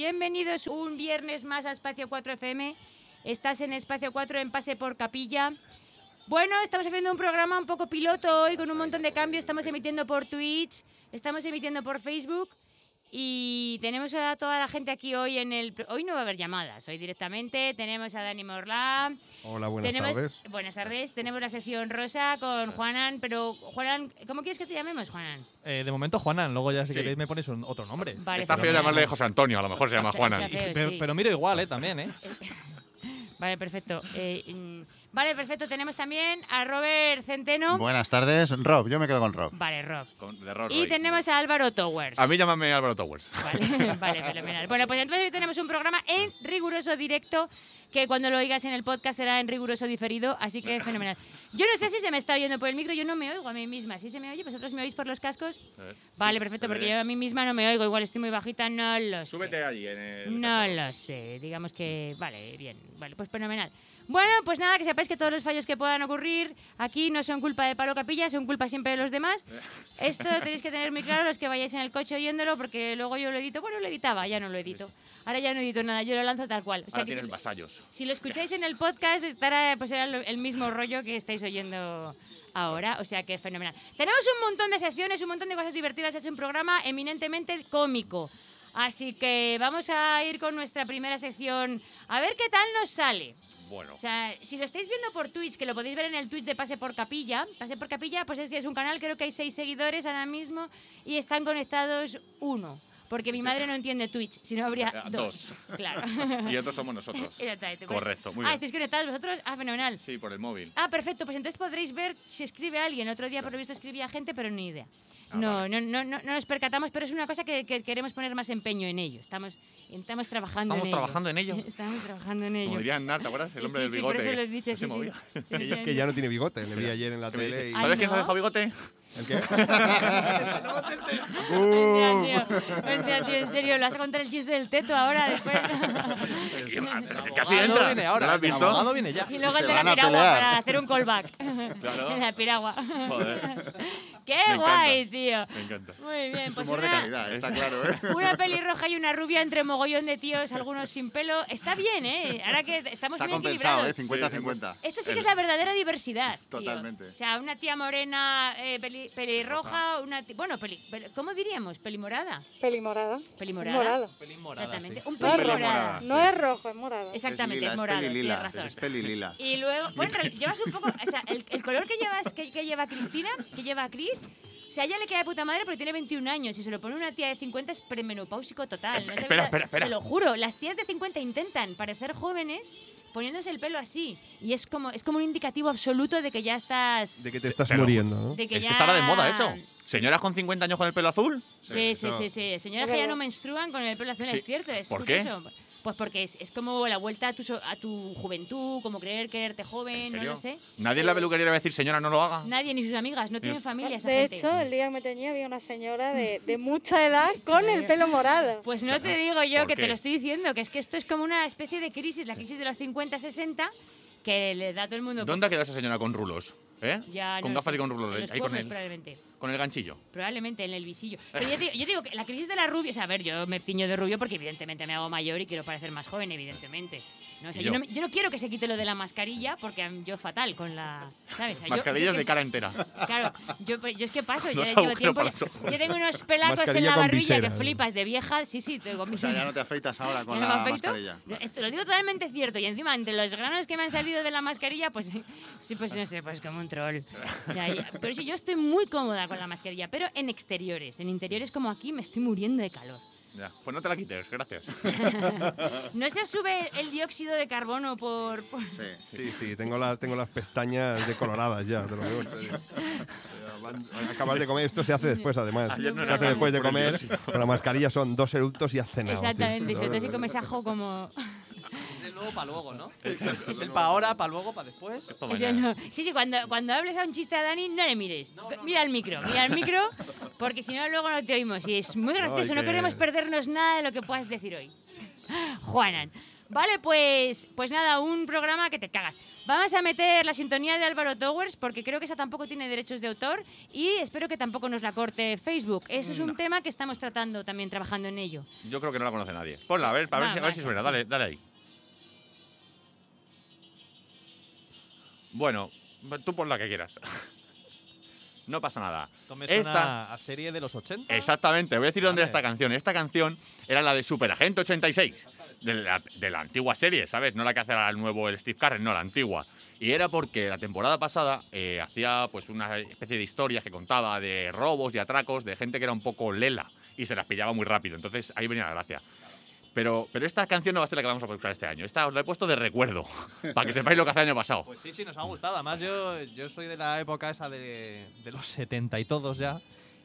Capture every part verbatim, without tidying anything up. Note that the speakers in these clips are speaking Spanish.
Bienvenidos un viernes más a Espacio cuatro F M. Estás en Espacio cuatro en Pase por Capilla. Bueno, estamos haciendo un programa un poco piloto hoy con un montón de cambios. Estamos emitiendo por Twitch, estamos emitiendo por Facebook y tenemos a toda la gente aquí hoy en el... Hoy no va a haber llamadas, hoy directamente tenemos a Dani Morlá. Hola, buenas tenemos, tardes. Buenas tardes. Tenemos la sección rosa con Juanan, pero Juanan, ¿cómo quieres que te llamemos, Juanan? Eh, de momento Juanan, luego ya si Sí. queréis me ponéis un, otro nombre. Vale, Está feo fenomenal. llamarle José Antonio, a lo mejor se llama Está- Juanan. está feo. pero, sí. pero miro igual, ¿eh? También, ¿eh? Vale, perfecto. Eh, mm, vale, perfecto. Tenemos también a Robert Centeno. Buenas tardes, Rob. Yo me quedo con Rob. Vale, Rob. Con- de Roy Y Roy. tenemos a Álvaro Towers. A mí llámame Álvaro Towers. Vale, vale, fenomenal. Bueno, pues entonces hoy tenemos un programa en riguroso directo que cuando lo oigas en el podcast será en riguroso diferido, así que fenomenal. Yo no sé si se me está oyendo por el micro, yo no me oigo a mí misma. ¿Sí se me oye? ¿Vosotros me oís por los cascos? Eh, Vale, sí, perfecto, te porque veré. yo a mí misma no me oigo. Igual estoy muy bajita, no lo sé. Súbete allí en el... No cacharro. lo sé, digamos que... Vale, bien, vale, pues fenomenal. Bueno, pues nada, que sepáis que todos los fallos que puedan ocurrir aquí no son culpa de Pablo Capilla, son culpa siempre de los demás. Esto tenéis que tener muy claro los que vayáis en el coche oyéndolo, porque luego yo lo edito. Bueno, lo editaba, ya no lo edito. Ahora ya no edito nada, yo lo lanzo tal cual. O sea Ahora que tienes si, vasallos. si lo escucháis en el podcast, estará, pues será lo- el mismo rollo que estáis oyendo ahora. O sea que fenomenal. Tenemos un montón de secciones, un montón de cosas divertidas. Es un programa eminentemente cómico. Así que vamos a ir con nuestra primera sección. A ver qué tal nos sale. Bueno. O sea, si lo estáis viendo por Twitch, que lo podéis ver en el Twitch de Pase por Capilla, Pase por Capilla, pues es que es un canal, creo que hay seis seguidores ahora mismo y están conectados uno. Porque mi madre no entiende Twitch, si no habría Eh, dos. dos. Claro. Y otros somos nosotros. Exactamente, pues- Correcto, muy ah, bien. ¿estáis conectados vosotros? Ah, fenomenal. Sí, por el móvil. Ah, perfecto, pues entonces podréis ver si escribe alguien. Otro día, por lo visto, escribía gente, pero ni idea. Ah, no, vale. no, no, no, no nos percatamos, pero es una cosa que, que queremos poner más empeño en ello. Estamos, estamos trabajando ¿Estamos en ello. trabajando en ello? Estamos trabajando en ello. Como diría Nar, ¿te acuerdas? El hombre Sí, del sí, bigote. por eso lo he dicho, que sí, se sí. movía. Sí, sí. Que ya no tiene bigote, le vi ayer en la ¿Qué me tele. dice? Y... Ay, ¿Sabes quién se ha no. dejado bigote? ¿El qué? Hostia, tío. Hostia, tío, en serio, ¿lo vas a contar el chiste del teto ahora después? Casi El abogado entra. viene ahora, ¿No lo has el visto? abogado viene ya. Y luego Se el de la van a piragua pelear. para hacer un callback. Claro. En la piragua. Joder. ¡Qué Me guay, encanta. tío! Me encanta. Muy bien, Es pues humor de una, calidad, está claro, ¿eh? una pelirroja y una rubia entre mogollón de tíos, algunos sin pelo. Está bien, ¿eh? Ahora que estamos Está muy compensado, equilibrados. ¿eh? cincuenta cincuenta. Esto sí que es la verdadera diversidad. tío. Totalmente. O sea, una tía morena, eh, peli- pelirroja, una ti- bueno, peli- pel- ¿cómo diríamos? ¿Pelimorada? Pelimorada. Pelimorada. Morado. Pelín morada, Exactamente. sí. Un No es pelín rojo. morada. No es rojo, es morado. Exactamente, es, lila, morado, Es peli tienes lila. razón. Es peli lila. Y luego, bueno, en realidad, llevas un poco, o sea, el, el color que llevas, que, que lleva Cristina, que lleva Cris, o sea, a ella le queda de puta madre porque tiene veintiún años y se lo pone una tía de cincuenta es premenopáusico total. ¿no? Es de Espera, verdad, espera, espera. Te lo juro, las tías de cincuenta intentan parecer jóvenes poniéndose el pelo así y es como, es como un indicativo absoluto de que ya estás... De que te estás Pero- muriendo, ¿no? de que Es ya... que está ahora de moda eso. ¿Señoras con cincuenta años con el pelo azul? Sí, sí, Eso. sí, sí. Señoras Es que ya verdad. no menstruan con el pelo azul, Sí. es cierto, es ¿Por qué? curioso. Pues porque es, es como la vuelta a tu, so- a tu juventud, como creer quererte joven, ¿En no serio? lo sé. Nadie en la peluquería le va a decir, señora, no lo haga. Nadie, ni sus amigas, no tienen familia esa De gente. hecho, el día que me teñía había una señora de, de mucha edad con el pelo morado. Pues no te digo yo ¿Por que qué? te lo estoy diciendo, que es que esto es como una especie de crisis, la crisis de los cincuenta sesenta, que le da a todo el mundo... ¿Dónde ha quedado esa señora con rulos? ¿Eh? Ya, con no lo gafas sé. y con rulos. En los Ahí con pueblos, el, probablemente. con el ganchillo. Probablemente en el visillo. Pero yo digo, yo digo que la crisis de la rubia... O sea, a ver, yo me tiño de rubio porque evidentemente me hago mayor y quiero parecer más joven, evidentemente. No, o sea, ¿Y yo? yo? no, yo no quiero que se quite lo de la mascarilla porque am, yo fatal con la... ¿Sabes? O sea, yo- Mascarillas yo- de cara entera. Claro, yo, pues, yo es que paso, yo Dos llevo agujeros tiempo... para los ojos. Yo tengo unos pelacos en Mascarilla la con barbilla que visera. flipas de vieja. Sí, sí, tengo O sea, visera. ya no te afeitas ahora con ¿Ya no me la afeito? mascarilla. Esto lo digo totalmente cierto. Y encima, entre los granos que me han salido de la mascarilla, pues sí, pues no sé, pues como un troll. Ya, ya. Pero sí, yo estoy muy cómoda con la mascarilla, pero en exteriores. En interiores como aquí me estoy muriendo de calor. Ya, pues no te la quites, gracias. ¿No se sube el dióxido de carbono por...? por- Sí, sí. Sí, sí, tengo, las tengo las pestañas decoloradas ya, te lo digo en serio. Acabas de comer, esto se hace después además. Ayer no Se era hace después de por el comer, dióxido. con la mascarilla son dos eructos y has cenado. tío. Exactamente, sobre todo si comes ajo como... Es el luego para luego, ¿no? Es el, es el para ahora, para luego, para después. Esto Eso mañana. no. Sí, sí, cuando, cuando hables a un chiste a Dani, no le mires. Mira al micro, mira al micro, porque si no, luego no te oímos. Y es muy gracioso, no, que- queremos perdernos nada de lo que puedas decir hoy. Juanan. Vale, pues, pues nada, un programa que te cagas. Vamos a meter la sintonía de Álvaro Towers porque creo que esa tampoco tiene derechos de autor y espero que tampoco nos la corte Facebook. Eso es un No. tema que estamos tratando también, trabajando en ello. Yo creo que no la conoce nadie. Ponla, a ver, a ver, Va, si, a va, ver si sí, suena. sí. Dale, dale ahí. Bueno, tú pon la que quieras. No pasa nada. Esto me Esta- suena a serie de los ochenta. Exactamente, voy a decir dónde era Vale. esta canción. Esta canción era la de Superagente ochenta y seis, de la, de la antigua serie, ¿sabes? No la que hace ahora el nuevo el Steve Carell, no, la antigua. Y era porque la temporada pasada eh, hacía pues una especie de historias que contaba de robos y atracos de gente que era un poco lela y se las pillaba muy rápido. Entonces ahí venía la gracia. Pero, pero esta canción no va a ser la que vamos a usar este año. Esta os la he puesto de recuerdo, para que sepáis lo que hace el año pasado. Pues sí, sí, nos ha gustado. Además, yo, yo soy de la época esa de, de los setenta y todos ya.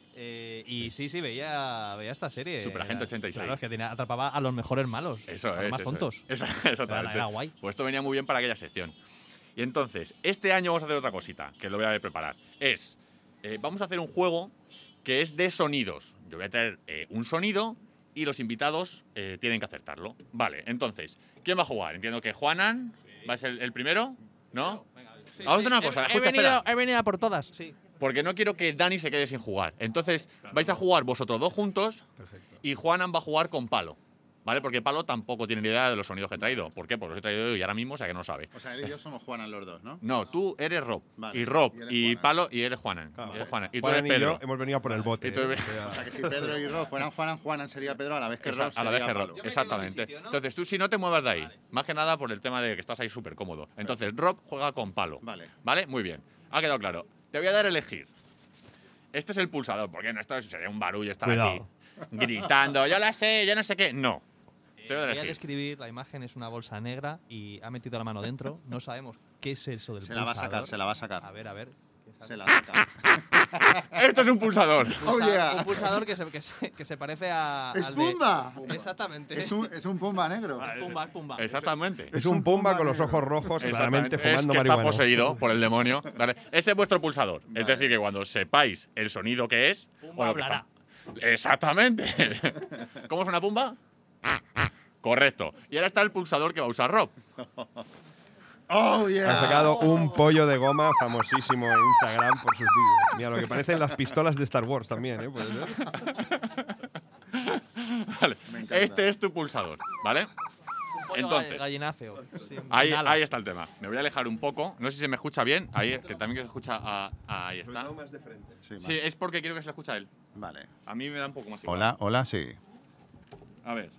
Eh, y sí, sí, veía, veía esta serie. Superagente Era- ochenta y seis. Claro, es que tenía- atrapaba a los mejores malos. Eso a los es. más eso tontos. es. Esa- Era, exactamente. era guay. Pues esto venía muy bien para aquella sección. Y entonces, este año vamos a hacer otra cosita, que lo voy a preparar. Es, eh, vamos a hacer un juego que es de sonidos. Yo voy a traer eh, un sonido y los invitados eh, tienen que acertarlo. Vale, entonces, ¿quién va a jugar? Entiendo que Juanan va a ser el, el primero, ¿no? Sí, Vamos a sí. hacer una cosa, He, he escucha, venido, espera. he venido a por todas, sí. Porque no quiero que Dani se quede sin jugar. Entonces, vais a jugar vosotros dos juntos y Juanan va a jugar con Palo. ¿Vale? Porque Palo tampoco tiene ni idea de los sonidos que he traído. ¿Por qué? Porque los he traído yo y ahora mismo, o sea que no sabe. O sea, él y yo somos Juanan los dos, ¿no? No, tú eres Rob. Vale, Y Rob, y él es y Juanan. Palo, y eres Juanan. Ah, Y vale. eres Juanan. Y tú Juanan eres y Pedro. yo hemos venido a por el bote. Y tú ¿eh? eres- O sea, O sea, que si Pedro y Rob fueran Juanan, Juanan sería Pedro, a la vez que Esa- Rob a la vez sería que Rob. Pablo. Yo me Exactamente. quedo en mi sitio, ¿no? Entonces tú si no te muevas de ahí. Más que nada por el tema de que estás ahí súper cómodo. Entonces Rob juega con Palo. Vale. ¿Vale? Muy bien. Ha quedado claro. Te voy a dar a elegir. Este es el pulsador, porque no, esto sería un barullo estar Cuidado. aquí gritando, yo la sé, yo no sé qué. No. Te voy a Voy a elegir. describir, la imagen es una bolsa negra y ha metido la mano dentro. No sabemos qué es eso del Se la va a pulsador. sacar, se la va a sacar. A ver, a ver. Se la saca. Esto es un pulsador. Oh, Pulsa- yeah. Un pulsador que se, que se, que se parece a. ¡Es al de- Pumba! Exactamente. Es un, es un Pumba negro. Es Pumba, es Pumba. Exactamente. Es un pumba con los ojos rojos, claramente Exactamente. fumando es que marihuana. está poseído por el demonio. Vale. Ese es vuestro pulsador. Es decir, que cuando sepáis el sonido que es. Pumba o lo que hablará. está- Exactamente. ¿Cómo suena Pumba? Correcto. Y ahora está el pulsador que va a usar Rob. ¡Oh, yeah! Ha sacado un pollo de goma famosísimo en Instagram por sus vídeos. Mira, lo que parecen las pistolas de Star Wars también, ¿eh? Puede ser. Vale. Me encanta. Este es tu pulsador, ¿vale? Pollo Entonces. gallináceo. sin- Ahí, sin alas. ahí está el tema. Me voy a alejar un poco. No sé si se me escucha bien. Ahí, que también se escucha. a- ahí está. Sí, más. Sí, es porque quiero que se le escuche a él. Vale. A mí me da un poco más igual. Hola, hola, sí. A ver.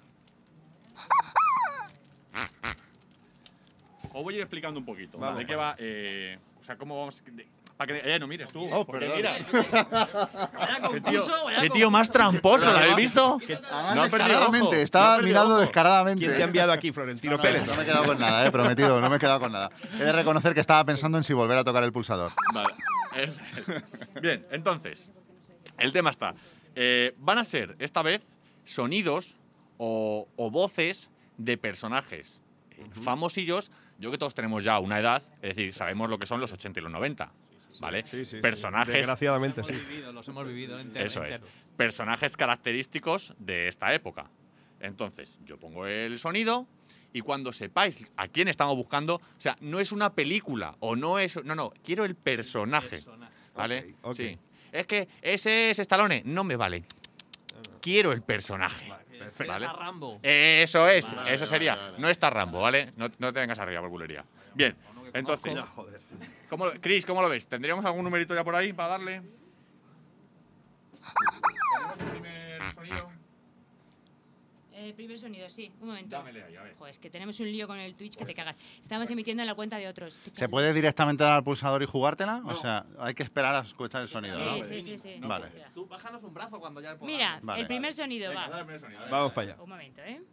Os voy a ir explicando un poquito. Vamos, ¿De qué va? Eh, o sea, cómo vamos. de- para que, eh, no mires tú. Oh, porque perdón. mira. Vaya Qué tío, concurso, vaya qué tío más tramposo, ¿lo habéis visto? Además, No ha perdido descaradamente, ojo, estaba no ha perdido mirando ojo. descaradamente. ¿Quién te ha enviado aquí, Florentino No, no, Pérez? no me he quedado con nada, eh, prometido, no me he quedado con nada. He de reconocer que estaba pensando en si volver a tocar el pulsador. Vale. Es- Bien, entonces, el tema está. Eh, van a ser, esta vez, sonidos o, o voces de personajes eh, famosillos. Yo que todos tenemos ya una edad, es decir, sabemos lo que son los ochenta y los noventa. ¿Vale? Sí, sí, sí. Personajes. Desgraciadamente, Los sí. hemos vivido, los hemos vivido enter- Eso es. enteros. Personajes característicos de esta época. Entonces, yo pongo el sonido y cuando sepáis a quién estamos buscando, o sea, no es una película o no es. No, no, quiero el personaje. Personaje. ¿Vale? Ok, ok. Sí. Es que ese es Stallone. No me vale. Quiero el personaje. Esperas ¿Vale? a Rambo. Eso es, Vale, eso vale, sería. vale, vale. No está Rambo, ¿vale? No, no te vengas arriba por culería. Bien, entonces. ¿cómo, lo- Chris, ¿cómo lo ves? ¿Tendríamos algún numerito ya por ahí para darle? ¿Tenemos el primer sonido? Eh, primer sonido, sí. Un momento. Dámele ahí, a ver. Joder, es que tenemos un lío con el Twitch que te cagas. Estamos emitiendo en la cuenta de otros. Te ¿Se cagas. puede directamente dar al pulsador y jugártela? O sea, hay que esperar a escuchar el sonido, Sí, ¿no? sí, sí, sí. Vale. Espera. Tú bájanos un brazo cuando ya podamos. Mira, Vale. el primer sonido Venga, dale va. el primer sonido, a ver. Vamos para allá. Un momento, ¿eh?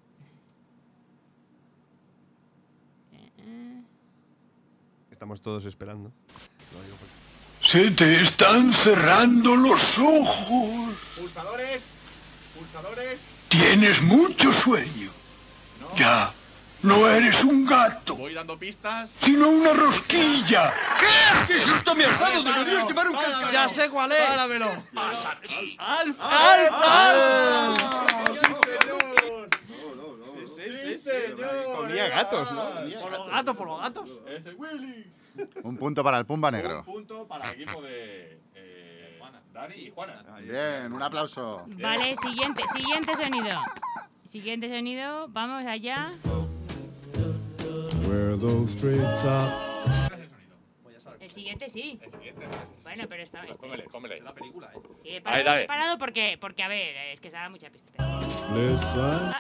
Eh, eh. Estamos todos esperando. Lo digo porque- Se te están cerrando los ojos. Pulsadores, pulsadores. Tienes mucho sueño. No. Ya, no eres un gato, Voy dando pistas. sino una rosquilla. ¿Qué? ¿Qué susto me has dado? Deberías llevar un cascabel. Ya sé cuál es. ¡Páramelo! ¡Alf! ¡Alf! ¡Alf! ¡Sí, señor! gatos, ¿no? Por los gatos, por los gatos. Ese Willy. Un punto para el Pumba Negro. Un punto para el equipo de eh, Dani y Juana. Bien, un aplauso. Vale, siguiente, siguiente sonido. Siguiente sonido, vamos allá. El siguiente sí. El siguiente. Bueno, pero está. Pues póngale, póngale. Es la película, ¿eh? Sí, he Ahí, parado, dale. he parado porque, porque, a ver, es que se da mucha pista. Ah.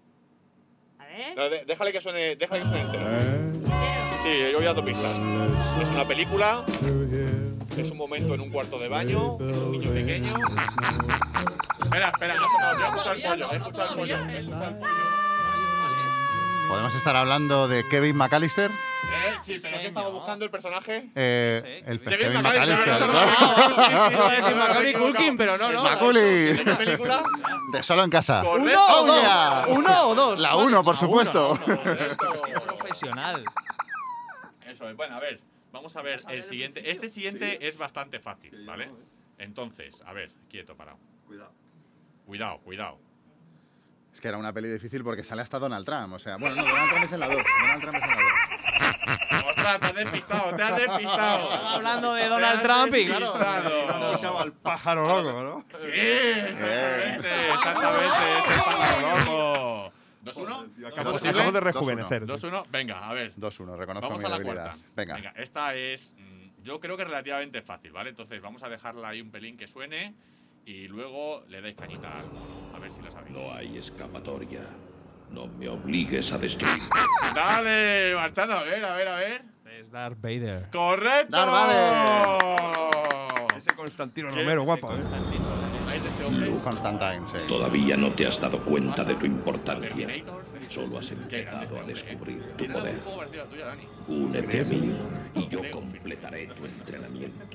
A ver. No, de- déjale que suene, déjale que suene entero. entero. Sí, yo voy dando pistas. Es una película, es un momento en un cuarto de baño, es un niño pequeño. Espera, espera, no, no, yo he escuchado el pollo, he escuchado el pollo, he escuchado el pollo. ¿Podemos estar hablando de Kevin McAllister? Eh, sí, pero ¿qué estamos buscando el personaje? Eh, el Kevin Kevin McAllister, McAllister, claro. claro. Iba a decir Macaulay Culkin, pero no, no. Maculi. ¿De qué película? De Solo en Casa. Correcto. ¿Uno o Oh, dos? yeah. ¿Uno o dos? La uno, por supuesto. Correcto. Profesional. Eso es. Bueno, a ver, vamos a ver el siguiente. Este siguiente es bastante fácil, ¿vale? Entonces, a ver, quieto, parado. Cuidado. Cuidado, cuidado. Es que era una peli difícil porque sale hasta Donald Trump. O sea, bueno, no, Donald Trump es en la dos. Donald Trump es en la dos. Ostras, te has despistado, te has despistado. Estamos hablando de Te Donald has Trump y claro. despistado. Escuchaba al pájaro loco, ¿no? Sí, exactamente, exactamente, este es pájaro loco. ¿dos uno? Acabo, acabo de rejuvenecer. dos uno, venga, a ver. dos uno, reconozco Vamos mi a la debilidad. cuarta. Venga. esta es, mm, yo creo que relativamente fácil, ¿vale? Entonces vamos a dejarla ahí un pelín que suene y luego le dais cañita a algo. A ver si la sabéis. No hay escapatoria. No me obligues a destruir. Dale, marchando, a ver, a ver, a ver. Es Darth Vader. ¡Correcto! Darth Vader. Ese Constantino Romero, guapo. ¿eh? ¿Acordáis de este hombre? Constantine, sí. Todavía no te has dado cuenta de tu importancia. Terminator. Solo has Qué grande empezado a este hombre, ¿eh? descubrir tu Tiene la voz poder. un poco parecida a la tuya, Dani. Únete a mí y yo completaré tu entrenamiento.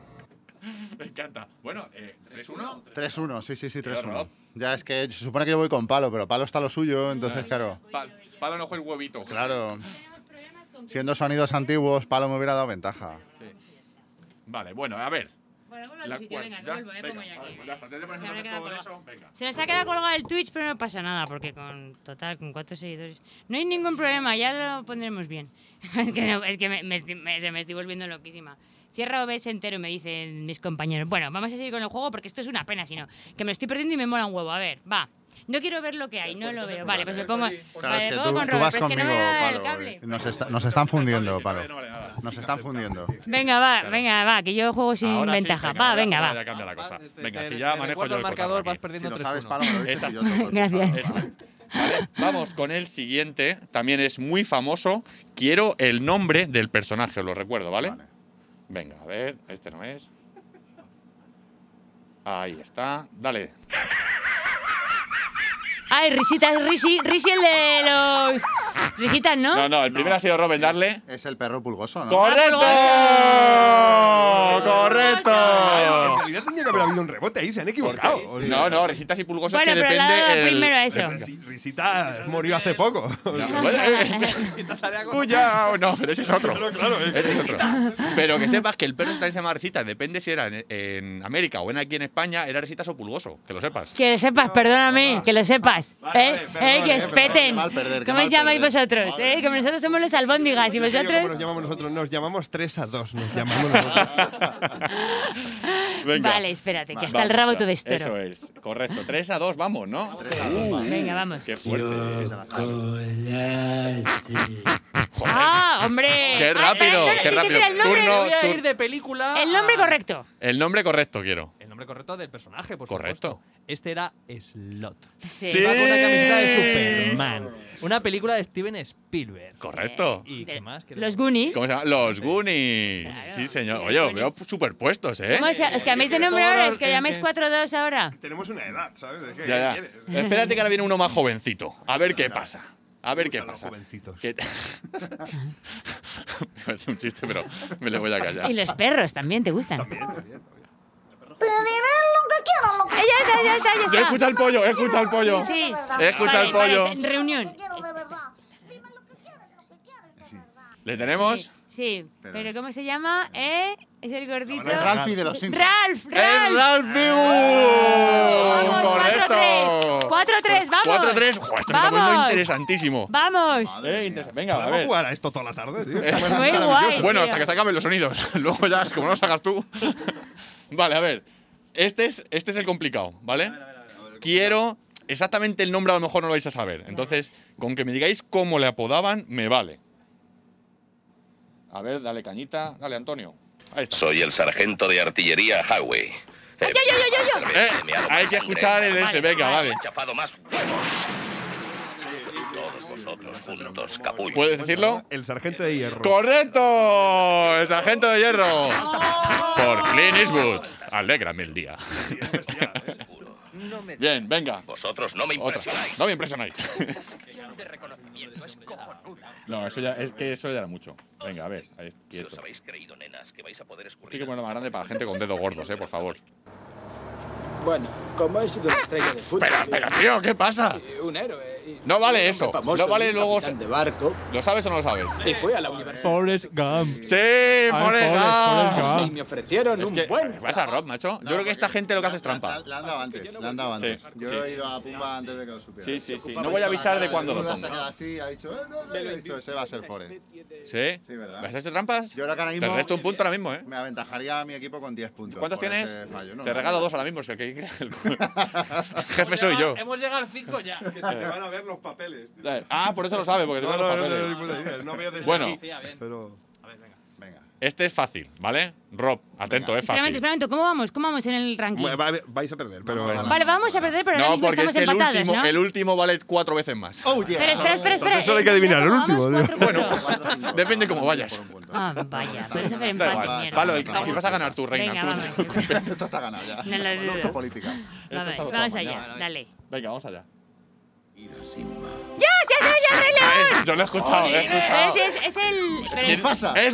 Me encanta. Bueno, eh, ¿tres uno? tres uno, sí, sí, sí, tres Rob. uno. Ya es que se supone que yo voy con Palo, pero Palo está lo suyo, entonces, claro. Pal, palo no juega el huevito. Claro. Siendo sonidos antiguos, Palo me hubiera dado ventaja. Sí. Vale, bueno, a ver. Bueno, vuelvo a La tu sitio, cuarta- venga, que ya, vuelvo, eh, venga, pongo ya aquí. ya está, te pones Se habrá entonces quedado con colgado. eso, venga. Se nos ha quedado colgado el Twitch, pero no pasa nada, porque con total, con cuatro seguidores. No hay ningún problema, ya lo pondremos bien. es que, no, es que me, me, estoy- me- se me estoy volviendo loquísima. Cierra O B S entero, me dicen mis compañeros. Bueno, vamos a seguir con el juego porque esto es una pena, sino que me lo estoy perdiendo y me mola un huevo. A ver, va. No quiero ver lo que hay, no lo veo. Vale, pues me pongo. Claro, vale, es que me pongo tú, con tú Robert, vas pero es que no conmigo, me da el Palo. cable. Nos, está- nos están fundiendo, Sí, Palo. no vale nada. Nos están fundiendo. Venga, va, venga, va, que yo juego sin Ahora sí, ventaja. venga, va, ahora venga, ya va. cambia la cosa. Te- Venga, te- si ya te manejo recuerdo yo el el marcador, cotarro vas aquí. perdiendo Si lo tres sabes, uno. Palo, me lo dices y Exacto. yo toco el Gracias. pulsar. Eso es. Vale, vamos con el siguiente. También es muy famoso. Quiero el nombre del personaje, os lo recuerdo, ¿vale? Vale. Venga, a ver, este no es. Ahí está. Dale. Ay, risitas, risi, risi el de los. Risitas, ¿no? No, no, el primero ha sido Robin, darle. Es el perro pulgoso, ¿no? ¡Correcto! Ah, ¡Correcto! En realidad tendría que haber habido un rebote ahí, se han equivocado. O sea, No, no, risitas y pulgosos Bueno, que pero le ha depende. dado el- primero a eso. Risi- Risita murió hace poco. Cuidado, no, pero ese es otro. Claro, claro, es Ese es otro. Pero que sepas que el perro también se llama Risitas, depende si era en, en América o en aquí en España, era Risitas o Pulgoso, que lo sepas. Que lo sepas, perdóname, que lo sepas. Vale, ¿Eh? vale, ¿Eh? perdone, Que eh, espeten. Qué mal perder, qué ¿Cómo mal os llamáis perder. vosotros? ¿Eh? Que nosotros somos los albóndigas y ¿Cómo vosotros. nos llamamos nosotros? Nos llamamos tres a dos. Nos llamamos nosotros. Venga. Vale, espérate, que Vale, hasta el Vamos, rabo o sea, todo Eso esto. es, correcto. tres a dos, vamos, ¿no? Venga, vamos. Qué fuerte. ¡Ah, hombre! Qué Ah, rápido, espera, qué no, rápido. El nombre, Turno. Voy a tur- ir de película. el nombre a- correcto. El nombre correcto quiero. El nombre correcto del personaje, por Correcto. supuesto. Este era Slot. Sí. Sí. Va con una camiseta de Superman. Una película de Steven Spielberg. Correcto. ¿Y De- qué más? ¿Qué Los le- Goonies. ¿Cómo se llama? Los Goonies. Claro, Sí, señor. los Oye, os Goonies. veo superpuestos, ¿eh? ¿Cómo se- ¿Os cambiáis de nombre Todo ahora? lo ¿Es que que llamáis es- cuatro dos ahora? Tenemos una edad, ¿sabes? Es que, Ya, ya. ¿qué quieres? Espérate que ahora viene uno más jovencito. A ver qué pasa. A ver qué Gustan los pasa. jovencitos. ¿Qué- Me hace un chiste, pero me lo voy a callar. Y los perros también, ¿te gustan? Bien, bien, bien. Eh, ya está, ya está, ya Yo está. he escuchado el pollo, he escuado el pollo. Sí. He escuchado el Vale, pollo. vale, reunión. ¿Le tenemos? Sí, pero ¿cómo se llama? ¿Eh? Es el gordito. Es Ralphie de los Simpsons. Ralph, ¡Es Ralph. Ralph Figu! Vamos, cuatro tres. ¡Correcto! cuatro tres, vamos. cuatro tres. Esto se está poniendo interesantísimo. ¡Vamos! Eh, interesa- Venga, a Podemos ver. jugar a esto toda la tarde, tío. Es Está muy maravilloso. guay. Bueno, tío. hasta que se acaben los sonidos. Luego ya, como no los hagas tú. Vale, a ver. Este es, este es el complicado, ¿vale? Quiero. Exactamente el nombre a lo mejor no lo vais a saber. Entonces, con que me digáis cómo le apodaban, me vale. A ver, dale cañita. Dale, Antonio. Ahí está. Soy el sargento de artillería Howe. ¡Ay, ay, ay, ay, ay! Eh, hay que escuchar el ese, venga, vale. He chafado más huevos. Todos vosotros juntos, capullos. ¿Puedes decirlo? El sargento de hierro. ¡Correcto! El sargento de hierro. Por Clint Eastwood. Alégrame el día. Bien, venga. Vosotros no me Otra. impresionáis. No me impresionáis. De reconocimiento es cojonuda. No, eso ya, es que eso ya era mucho. Venga, a ver, ahí, Si quieto. os habéis creído, nenas, que vais a poder Esto hay escurrir. que ponerlo más grande para gente con dedos gordos, eh, por favor. Bueno, como he sido una estrella de fútbol. Pero, pero, tío, ¿qué pasa? y Un héroe. y- No vale y un eso, hombre famoso, no vale y un luego- capitán de barco. ¿Lo sabes o no lo sabes? Y fui a la universidad. Forrest Gump. ¡Sí, Forrest Gump! Y me ofrecieron Es un que, buen. ¿qué pasa, Rob, macho? Yo creo que esta gente lo que hace es trampa. Le han dado antes, le han dado antes. Sí, Yo sí. he ido a Pumba antes de que lo supiera. Sí, sí, sí. No voy a avisar de cuándo lo Duda, pongo. se queda así, ha dicho, eh, no, no, y ha dicho, ese va a ser Forest. ¿Sí? Sí, ¿verdad? ¿Has hecho trampas? Yo creo que ahora Te mismo resto un punto ahora mismo, ¿eh? me aventajaría a mi equipo con diez puntos. ¿Cuántos por tienes? ese fallo. No, Te no, regalo no. dos ahora mismo, si el que el jefe soy yo. Hemos llegado al cinco ya. Que se te van a ver los papeles, tío. Ah, por eso lo sabe, porque No, tengo no, los no, no, papeles. no, ni puta idea. No veo desde Bueno. aquí, pero… Venga. Este es fácil, ¿vale? Rob, atento, es Espera un momento, fácil. espera un momento. ¿Cómo vamos? ¿Cómo vamos en el ranking? Va- va- vais a perder, pero… Vale, vamos a perder, pero ahora No, mismo porque es estamos que el empatados, último, ¿no? el último vale cuatro veces más. Oh, yeah. Pero espera, espera, espera. Entonces solo hay que adivinar el Vamos, último, tío. cuatro, Bueno, cuatro. depende cómo vayas. Ah, vaya, puedes hacer Da empates, igual. mierda. Palo, el- si vas a ganar tú, reina. Venga, tú no te vamos. preocupes. Esto está ganado ya. No lo dudo. Esto es política. Vamos, está vamos todo allá, mañana. dale. Venga, vamos allá. ¡Ya! ¡Ya soy el Rey León! Eh, yo lo he escuchado, lo he escuchado. Ese es, es el… espera, Mufasa. ¡Es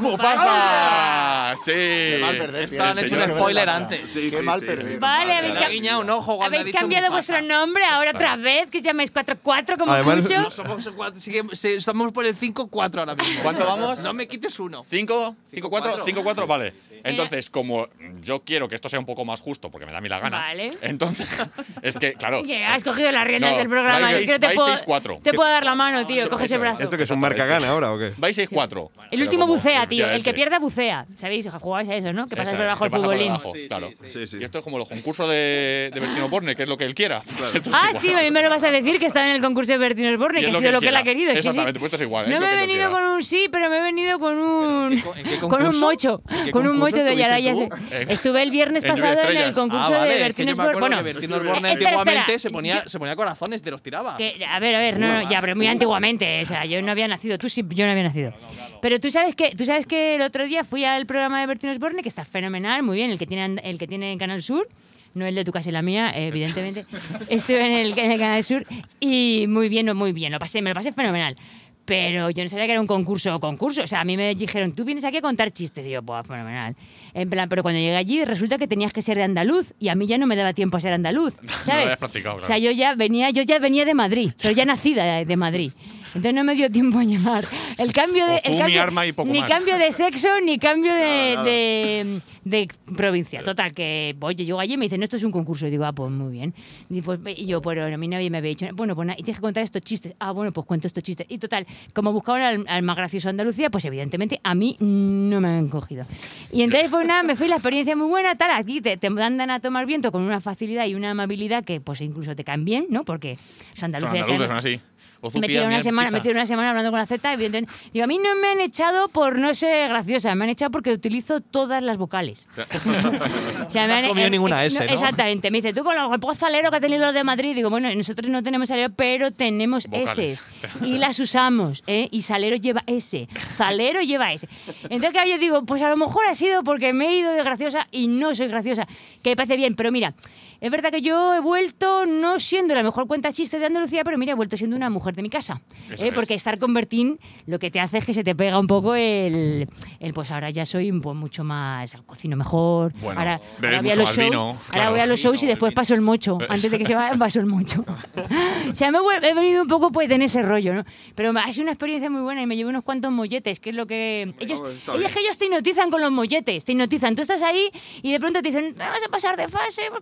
Mufasa! Sí. Qué mal perder, tío. Esto han El hecho señor un que spoiler ve la cara. antes. Sí, Qué sí, mal sí, perder. sí. Vale, habéis, Le ha guiñado un ojo cuando ha habéis dicho cambiado Mufasa. vuestro nombre ahora otra vez, que os llamáis cuatro cuatro como Además, mucho. No somos cuatro, sí que se- estamos por el cinco cuatro ahora mismo. ¿Cuánto vamos? No me quites uno. ¿Cinco? ¿Cinco, cuatro? cuatro. ¿Cinco, cuatro? Vale. Entonces, como yo quiero que esto sea un poco más justo, porque me da a mí la gana. Vale. Entonces, es que, claro. Que has cogido las riendas No, del programa. vais es que no te seis- puedo, vais seis cuatro. te puedo dar la mano, tío. Coges el eso es. brazo. ¿Esto que es un marca gana ahora o qué? Vais seis cuatro. El último bucea, tío. El que pierde pierda bucea. ¿Sabéis? Jugáis a eso, ¿no? Que pasas Esa, por debajo que el pasa por futbolín. debajo, claro. Sí, sí. Y esto es como los concursos de, de Bertino Borne, que es lo que él quiera. Esto es Ah, igual. sí, a mí me lo vas a decir que está en el concurso de Bertino Osborne, Y que es ha sido lo que él quiera. ha querido. Sí, sí. Exactamente, pues esto es igual. No es me lo he que él venido quiera. con un sí, pero me he venido con un. ¿En qué co- en qué con un concurso? mocho. ¿En qué Con un concurso mocho de estuviste Yaraya. tú? Eh, Estuve el viernes en Lluvia de pasado en el Estrellas. concurso Ah, vale, de es que Bertino yo me Osborne. acuerdo Bueno, que Bertino Osborne espera, antiguamente espera. se ponía, Yo- se ponía corazones y te los tiraba. Que, a ver, a ver, no, no, ya, pero muy antiguamente, o sea, yo no había nacido, tú sí, yo no había nacido. Pero tú sabes que tú sabes que el otro día fui al programa de Bertino Osborne, que está fenomenal, muy bien, el que tiene el que tiene en Canal Sur, no el de tu casa y la mía, evidentemente. Estuve en el, en el Canal Sur y muy bien, no, muy bien, lo pasé, me lo pasé fenomenal. Pero yo no sabía que era un concurso o concurso. O sea, a mí me dijeron, tú vienes aquí a contar chistes. Y yo, pues, fenomenal. En plan, pero cuando llegué allí resulta que tenías que ser de andaluz y a mí ya no me daba tiempo a ser andaluz, ¿sabes? habías practicado, O sea, claro. yo ya venía, yo ya venía de Madrid, pero ya nacida de, de Madrid. Entonces no me dio tiempo a llegar. El cambio de, O el fumi, cambio, arma y poco ni más. cambio de sexo, ni cambio de, Nada, nada. de, de provincia. Total, que oye, llego allí y me dicen, esto es un concurso. Y digo, ah, pues muy bien. Y, pues, y yo, pero a mí nadie me había dicho, bueno, pues nada, y tienes que contar estos chistes. Ah, bueno, pues cuento estos chistes. Y total, como buscaban al, al más gracioso de Andalucía, pues evidentemente a mí no me han cogido. Y entonces, pues nada, me fui, la experiencia muy buena, tal, aquí te, te mandan a tomar viento con una facilidad y una amabilidad que pues incluso te caen bien, ¿no? Porque son Son andaluces. andaluces, son así. Me Ozuki, tiré una miel, semana, pizza. me tiré una semana hablando con la Z, evidentemente. Digo, a mí no me han echado por no ser graciosa, me han echado porque utilizo todas las vocales. O sea, me has comido ninguna S, ¿no? Exactamente. Me dice, tú con el poco salero que ha tenido los de Madrid, digo, bueno, nosotros no tenemos salero, pero tenemos Vocales. S. Y las usamos, ¿eh? Y salero lleva S. Zalero lleva S. Entonces, claro, yo digo, pues a lo mejor ha sido porque me he ido de graciosa y no soy graciosa, que me parece bien, pero mira, es verdad que yo he vuelto no siendo la mejor cuenta chistes de Andalucía, pero mira, he vuelto siendo una mujer de mi casa. Eso ¿eh? es. Porque estar con Bertín lo que te hace es que se te pega un poco el, el pues ahora ya soy pues, mucho más, cocino mejor. Bueno, ahora bebes ahora voy a mucho los más shows, vino, ahora claro. voy a los shows y después paso el mocho. Antes de que se vaya, paso el mocho. O sea, me he, vuel- he venido un poco pues en ese rollo, ¿no? Pero ha sido una experiencia muy buena y me llevé unos cuantos molletes, que es lo que... Ellos, pues está ellos, bien. que ellos te hipnotizan con los molletes, te hipnotizan. Tú estás ahí y de pronto te dicen, vamos a pasar de fase porque tú eres de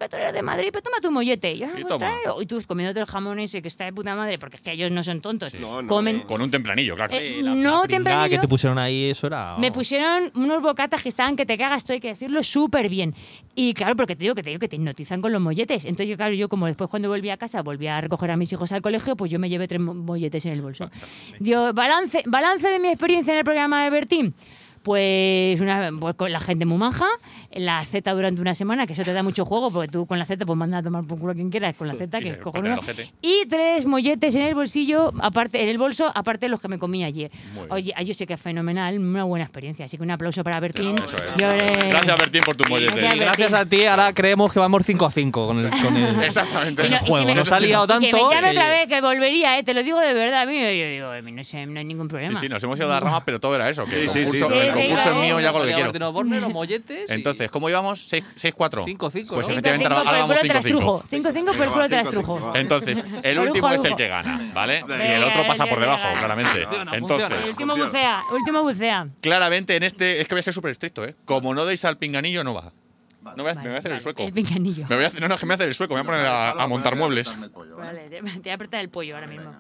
Madrid, pero toma tu mollete. Y, yo, Y pues, toma. trae. Y tú comiéndote el jamón ese que está de puta madre, porque es que ellos no son tontos. No, no, Comen. no. Con un tempranillo, claro. Eh, La- la no pringada tempranillo. que te pusieron ahí, eso era. Me pusieron unos bocatas que estaban que te cagas, esto hay que decirlo súper bien. Y claro, porque te digo que te digo que te hipnotizan con los molletes. Entonces, yo, claro, yo como después cuando volví a casa, volví a recoger a mis hijos al colegio, pues yo me llevé tres mo- molletes en el bolso. Digo, balance, balance de mi experiencia en el programa de Bertín. Pues, una, pues con la gente muy maja, la Z durante una semana, que eso te da mucho juego, porque tú con la Z pues manda a tomar por culo a quien quieras con la Z, Y que se es corta cojonudo. el ojete. Y tres molletes en el bolsillo, aparte en el bolso, aparte de los que me comí ayer. Muy bien. Oye, yo sé que es fenomenal, una buena experiencia, así que un aplauso para Bertín. Eso es. Yo le- Gracias, Bertín, por tu Y, mollete. Gracias, y gracias a ti, ahora creemos que vamos cinco a cinco con el, con el, Exactamente. Y no- el y juego. si me- Nos ha liado Y que tanto. me llame que- otra vez, que volvería, eh, te lo digo de verdad. A mí yo digo, a mí no, sé, no hay ningún Sí, problema. sí, nos hemos ido a las ramas, pero todo era eso. Que Sí, el sí, concurso, sí, el sí, concurso sí, es mío y hago lo que Salía quiero. Martín Osborne, los molletes. y- Entonces, ¿cómo íbamos? seis cuatro. cinco cinco, Pues ¿no? efectivamente, cinco ahora por el vamos culo te cinco las cinco. trujo. cinco cinco por el culo te las cinco, cinco, trujo. va. Entonces, el Orujo, último es el orujo. que gana, ¿vale? Y Venga, el otro pasa ya por te debajo, gana. claramente. Funciona, Entonces, El funciona. último bucea, el último bucea. claramente en este. Es que voy a ser súper estricto, ¿eh? Como no deis al pinganillo, no va. No voy a- me voy a hacer el sueco. Es pinganillo. Me voy a hacer, no, no, es que me voy a hacer el sueco, me voy a poner a, a montar muebles. Vale, te, te voy a apretar el pollo ahora mismo.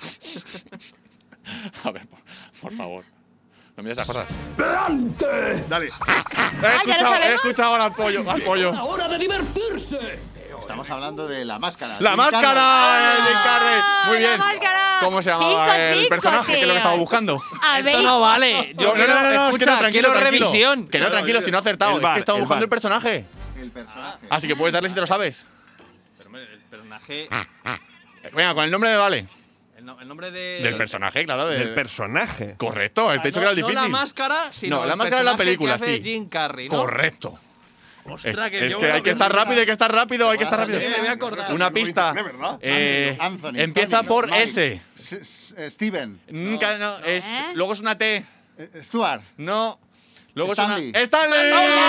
A ver, por, por favor. No mires esas cosas. Dale. He Ah, ¿ya lo escuchado, he sabemos? escuchado ahora al pollo, al pollo. ¡Hora de divertirse! Estamos hablando de la máscara. ¡La Jim máscara! Carrey. ¡El Jim Carrey! Muy la bien. máscara! ¿Cómo se llamaba Cinco, el cinco, personaje? Que es lo que estaba tío. buscando. ¿Habéis- Esto no vale. Yo No, no, no, no, no, es que no, escucha, tranquilo, quiero tranquilo. revisión. Que no, tranquilo, si no he acertado. El Es bar, que estaba el buscando bar. el personaje. El personaje. Así que puedes darle si te lo sabes. Pero, hombre, el personaje. Venga, con el nombre me vale. El, no- el nombre de. Del personaje, claro. del- Del personaje. Correcto, el Ah, techo no, que era el no difícil. la máscara, sino No, la el máscara es la personaje película, que hace sí. Jim Carrey, ¿no? Correcto. Ostras, es yo que me hay lo que estar pensaba. rápido, hay que estar rápido, hay que estar rápido. Sí, me voy a acordar. Una pista. ¿Es verdad? Eh, Anthony, empieza Tony, por Mike, S. S- S- Steven. Nunca, no, es, ¿Eh? luego es una T. Eh, Stuart. No. Luego Stanley. es una. ¡Stanley!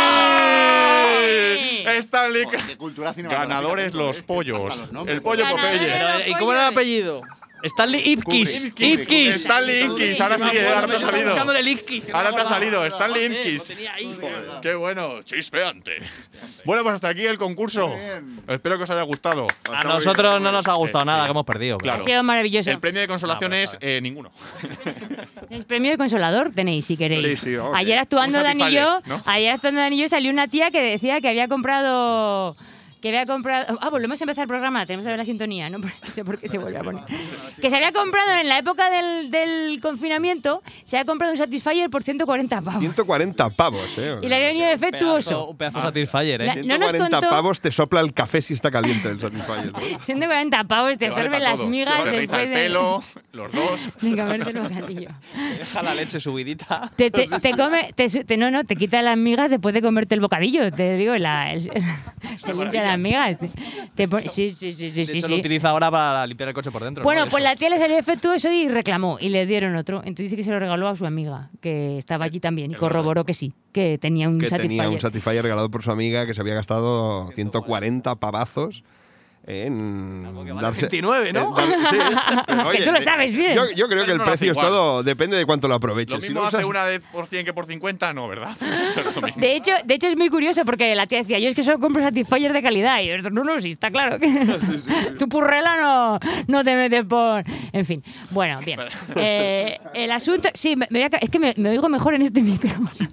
¡Stanley! ¡Stanley! Joder, qué cultura cinematográfica ganadores tengo, los ¿eh? pollos. Hasta los nombres. El pollo Ganadores. Popeye. Pero, ¿y cómo era el apellido? Stanley Ipkiss. Kubrick. Ipkiss. Stanley Ipkiss, ahora sí, ahora te ha Estaba salido. buscando el Ipkiss. Ahora te ha salido, Stanley Joder, Ipkiss. lo tenía ahí. Qué bueno, chispeante. Bueno, pues hasta aquí el concurso. Muy bien. Espero que os haya gustado. A nosotros no nos ha gustado Sí, nada, sí. que hemos perdido. Claro. Ha sido maravilloso. El premio de consolación No, pero es eh, ninguno. El premio de consolador tenéis, si queréis. Sí, sí, ok. Ayer actuando Un Dani y yo, Satisfyer, ¿no? ayer actuando Dani y yo salió una tía que decía que había comprado. Que había comprado. Ah, volvemos a empezar el programa, tenemos que ver la sintonía, ¿no? No sé por qué se vuelve a poner. Que se había comprado en la época del, del confinamiento, se había comprado un Satisfyer por ciento cuarenta pavos. ciento cuarenta pavos, ¿eh? Y le había venido Pedazo- defectuoso. Un pedazo Satisfyer, ¿eh? La- ciento no nos cuarenta contó- pavos te sopla el café si está caliente el Satisfyer. ¿no? ciento cuarenta pavos, te Te vale absorben pa' las todo. migas Te riza después el de, pelo, los dos. de comerte el bocadillo. Deja la leche subidita. Te, te, te come, te, su- te- no, no, te quita las migas después de comerte el bocadillo. Te digo, la, el- te limpia las migas. Te, te pone- sí, sí, sí, sí, De sí. hecho, sí. lo utiliza ahora para limpiar el coche por dentro. Bueno, ¿no? pues Eso. la tía le salió defectuoso y reclamó y le dieron otro. Entonces dice que se lo regaló a su amiga, que estaba allí también, y corroboró que sí, que tenía un Que Satisfyer. tenía un Satisfyer regalado por su amiga que se había gastado ciento cuarenta pavazos en que vale darse veintinueve, ¿no? en dar- sí, pero, Que tú lo sabes bien. Yo, yo creo que el Eso no lo hace precio es igual. todo, depende de cuánto lo aproveches. Lo Si mismo lo hace usas- una de por cien que por cincuenta, no, ¿verdad? Eso es lo mismo. De hecho, de hecho, es muy curioso porque la tía decía, yo es que solo compro Satisfyer de calidad. Y yo, no, no, sí, está claro. Que tu purrela no, no te metes por... En fin, bueno, bien. Eh, el asunto... Sí, me, me voy a ca- es que me, me oigo mejor en este micro.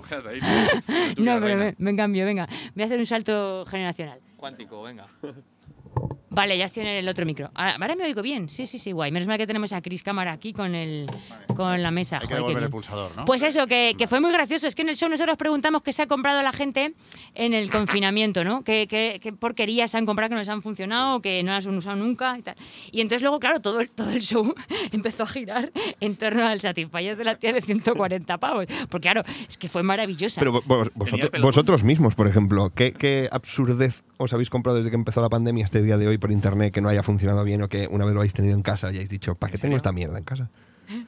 No, pero me, me cambio, venga. Voy a hacer un salto generacional. Cuántico, venga. Vale, ya estoy en el otro micro. Ahora, ahora me oigo bien. Sí, sí, sí, guay. Menos mal que tenemos a Chris Cámara aquí con, el, con la mesa. Hay que Joder, qué devolver bien. el pulsador, ¿no? Pues eso, que, que fue muy gracioso. Es que en el show nosotros preguntamos qué se ha comprado la gente en el confinamiento, ¿no? ¿Qué, qué, qué porquerías se han comprado que no les han funcionado, que no las han usado nunca y tal. Y entonces luego, claro, todo el, todo el show empezó a girar en torno al Satisfyer de la tía de ciento cuarenta pavos. Porque claro, es que fue maravillosa. Pero vos- vos- vosotros, vosotros mismos, por ejemplo, ¿qué, ¿qué absurdez os habéis comprado desde que empezó la pandemia hasta el día de hoy por internet que no haya funcionado bien o que una vez lo habéis tenido en casa y hayáis dicho, ¿para qué tengo esta mierda en casa?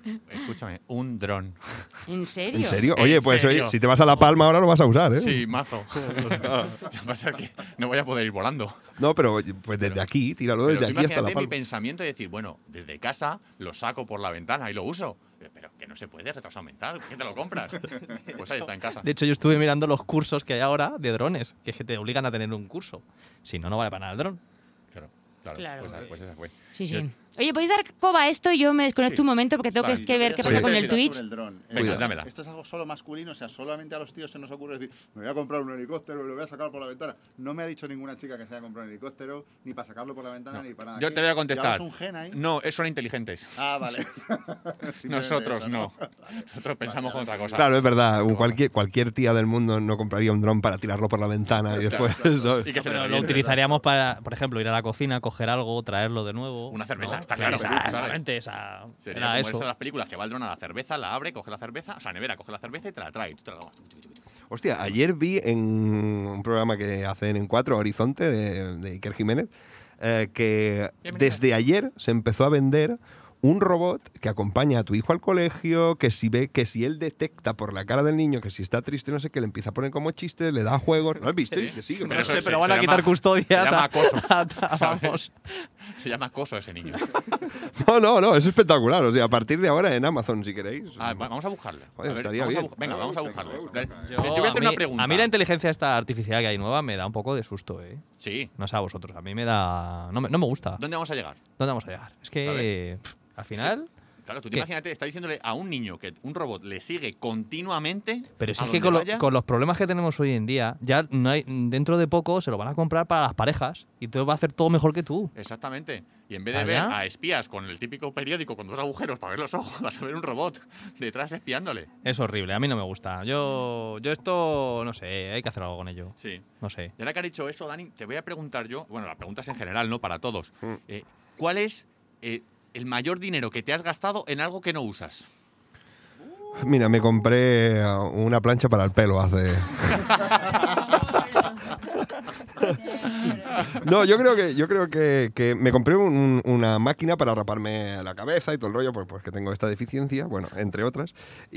Escúchame, un dron. ¿En serio? ¿En serio? ¿En Oye, pues serio? oye, si te vas a La Palma ahora lo vas a usar, ¿eh? Sí, mazo. Lo que pasa es que no voy a poder ir volando. No, pero pues desde aquí, tíralo Pero desde tú aquí hasta La imagínate mi Palma. pensamiento de decir, bueno, desde casa lo saco por la ventana y lo uso. Pero que no se puede, retrasado mental. ¿Qué te lo compras? Pues ahí está en casa. De hecho, yo estuve mirando los cursos que hay ahora de drones, que es que te obligan a tener un curso. Si no, no vale para nada el dron. Claro, claro. Claro. Pues, pues esa fue. Sí, Yo- sí. Oye, ¿podéis dar coba a esto? Yo me desconecto Sí. un momento porque tengo Vale, que, que ver qué Yo pasa te con voy a el decir Twitch. sobre el dron. Venga, Eh, dámela. Esto es algo solo masculino, o sea, solamente a los tíos se nos ocurre decir, me voy a comprar un helicóptero y lo voy a sacar por la ventana. No me ha dicho ninguna chica que se haya comprado un helicóptero, ni para sacarlo por la ventana, ni para nada. Yo ¿Qué? te voy a contestar. ¿Llevas un gen ahí? No, eh, son inteligentes. Ah, vale. Simplemente Nosotros eso, no. Nosotros pensamos con otra cosa. Claro, es verdad. un cualquier, cualquier tía del mundo no compraría un dron para tirarlo por la ventana y después. ¿sabes? Y que se Pero le lo reviente. utilizaríamos para, por ejemplo, ir a la cocina, coger algo, traerlo de nuevo. Una cerveza, ¿no? está claro, Esa- ¿sabes? Exactamente, esa. Sería Era como eso. eso de las películas, que va el dron a la cerveza, la abre, coge la cerveza, o sea, nevera, coge la cerveza y te la trae. Y tú te la tomas. Hostia, ayer vi en un programa que hacen en cuatro, Horizonte, de, de Iker Jiménez, eh, que desde ayer se empezó a vender un robot que acompaña a tu hijo al colegio, que si ve, que si él detecta por la cara del niño que si está triste, no sé qué, le empieza a poner como chistes, le da juegos. ¿Lo has visto? Y dice, sí, No pero sé, se- pero se van a llama- quitar custodias. Se llama a- acoso. a- ¿sabes? Vamos. Se llama acoso ese niño. No, no, no, es espectacular. O sea, a partir de ahora en Amazon, si queréis. Ah, va- vamos a buscarle. Joder, A ver, estaría vamos a bien. bu- Venga, vamos a buscarle. Yo, Yo, te voy a hacer mí, una pregunta. a mí la inteligencia esta artificial que hay nueva me da un poco de susto, ¿eh? Sí. No sé a vosotros, a mí me da. No me, no me gusta. ¿Dónde vamos a llegar? ¿Dónde vamos a llegar? Es que. pff, al final. Claro, tú te ¿Qué? imagínate, está diciéndole a un niño que un robot le sigue continuamente. Pero si a es que donde con, lo- vaya. con los problemas que tenemos hoy en día, ya no hay, dentro de poco se lo van a comprar para las parejas y todo va a hacer todo mejor que tú. Exactamente. Y en vez de ¿Allá? ver a espías con el típico periódico con dos agujeros para ver los ojos, vas a ver un robot detrás espiándole. Es horrible, a mí no me gusta. Yo, yo esto, no sé, hay que hacer algo con ello. Sí. No sé. Y ahora que has dicho eso, Dani, te voy a preguntar yo, bueno, la pregunta es en general, ¿no? Para todos. Mm. Eh, ¿Cuál es eh, el mayor dinero que te has gastado en algo que no usas? Mira, me compré uh, una plancha para el pelo hace. No, yo creo que yo creo que, que me compré un- una máquina para raparme la cabeza y todo el rollo, pues, pues que tengo esta deficiencia, bueno, entre otras,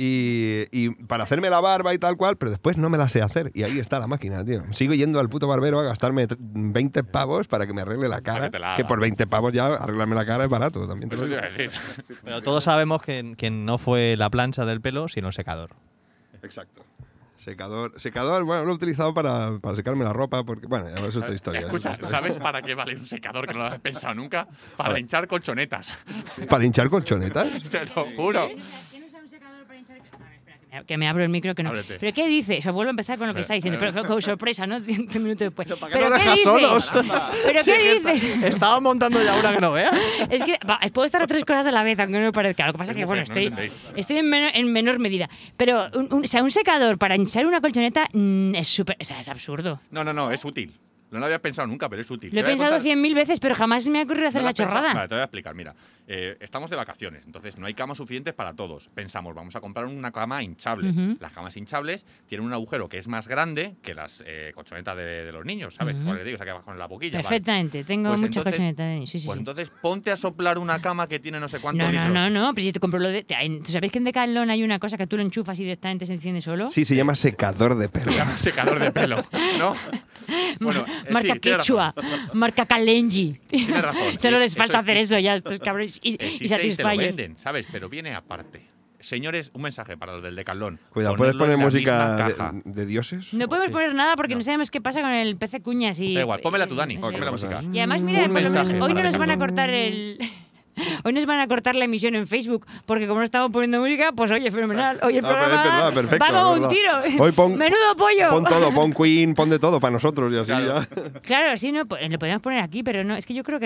y, y para hacerme la barba y tal cual, pero después no me la sé hacer y ahí está la máquina, tío. Sigo yendo al puto barbero a gastarme t- veinte pavos para que me arregle la cara, que te la que haga. por veinte pavos ya arreglarme la cara es barato, también te lo Eso te digo. iba a decir. Pero todos sabemos que, que no fue la plancha del pelo, sino el secador. Exacto. Secador, secador, bueno, lo he utilizado para, para secarme la ropa, porque, bueno, ya es otra historia. Escucha, ¿sabes para qué vale un secador que no lo has pensado nunca? Para hinchar colchonetas. ¿Para hinchar colchonetas? Te lo juro. ¿Quién usa un secador para hinchar? A ver, espera, que me- Que me abro el micro, que no. Ábrete. ¿Pero qué dice? Se vuelve a empezar con lo que está diciendo, pero con sorpresa, ¿no? Cinco minutos después. ¿Pero, qué nos qué dejas dices? solos? ¿Pero Si qué es que dices? está- Estaba montando ya una que no veas. Es que va, puedo estar a tres cosas a la vez, aunque no me parezca. Lo que pasa es Es que, mujer, bueno, no estoy, entendéis. estoy en, menor, en menor medida. Pero, un, un- o sea, un secador para hinchar una colchoneta mm, es súper. O sea, es absurdo. No, no, no, es útil. No lo había pensado nunca, pero es útil. Lo he Te voy a pensado contar- cien mil veces, pero jamás me ha ocurrido hacer ¿No lo esa has pensado? chorrada. Vale, te voy a explicar. Mira, eh, estamos de vacaciones, entonces no hay camas suficientes para todos. Pensamos, vamos a comprar una cama hinchable. Ujú. Las camas hinchables tienen un agujero que es más grande que las eh, colchonetas de, de los niños, ¿sabes? Ujú. Cuál les digo, o sea, que vas con la boquilla. vale. Perfectamente, tengo Pues muchas entonces- colchonetas. Sí, sí, Pues sí. entonces ponte a soplar una cama que tiene no sé cuántos No, no, litros. no, no, pero si te compro lo de. te- hay- ¿Tú sabéis que en Decathlon hay una cosa que tú lo enchufas y directamente se enciende solo? Sí, se llama secador de pelo. Se llama secador de pelo, ¿no? Bueno, eh, Marca sí, tienes Quechua, marca Kalenji. Tienes razón. Solo Es- les falta eso hacer existe. eso ya, estos cabrones. Y, y Existe y te lo Satisfyer. venden, ¿sabes? Pero viene aparte. Señores, un mensaje para los del Decathlon. Cuidado, ¿puedes Ponedlo poner en la misma música caja. de, de dioses? No podemos Sí. poner nada porque no. No. sabemos qué pasa con el P C Cuñas. Y, Da igual, pónmela tú, Dani. eh, Ponme sí. la música. Y además, mira, Un por lo menos mensaje hoy no para nos van a Decathlon. cortar el. Hoy nos van a cortar la emisión en Facebook, porque como no estamos poniendo música, pues oye, fenomenal. Hoy el Ah, pero es programa verdad, perfecto, va como es un verdad. tiro. Hoy pon- Menudo pollo. Pon todo, pon Queen, pon de todo para nosotros y así Claro. ya. Claro, sí, no, pues, lo podemos poner aquí, pero no, es que yo creo que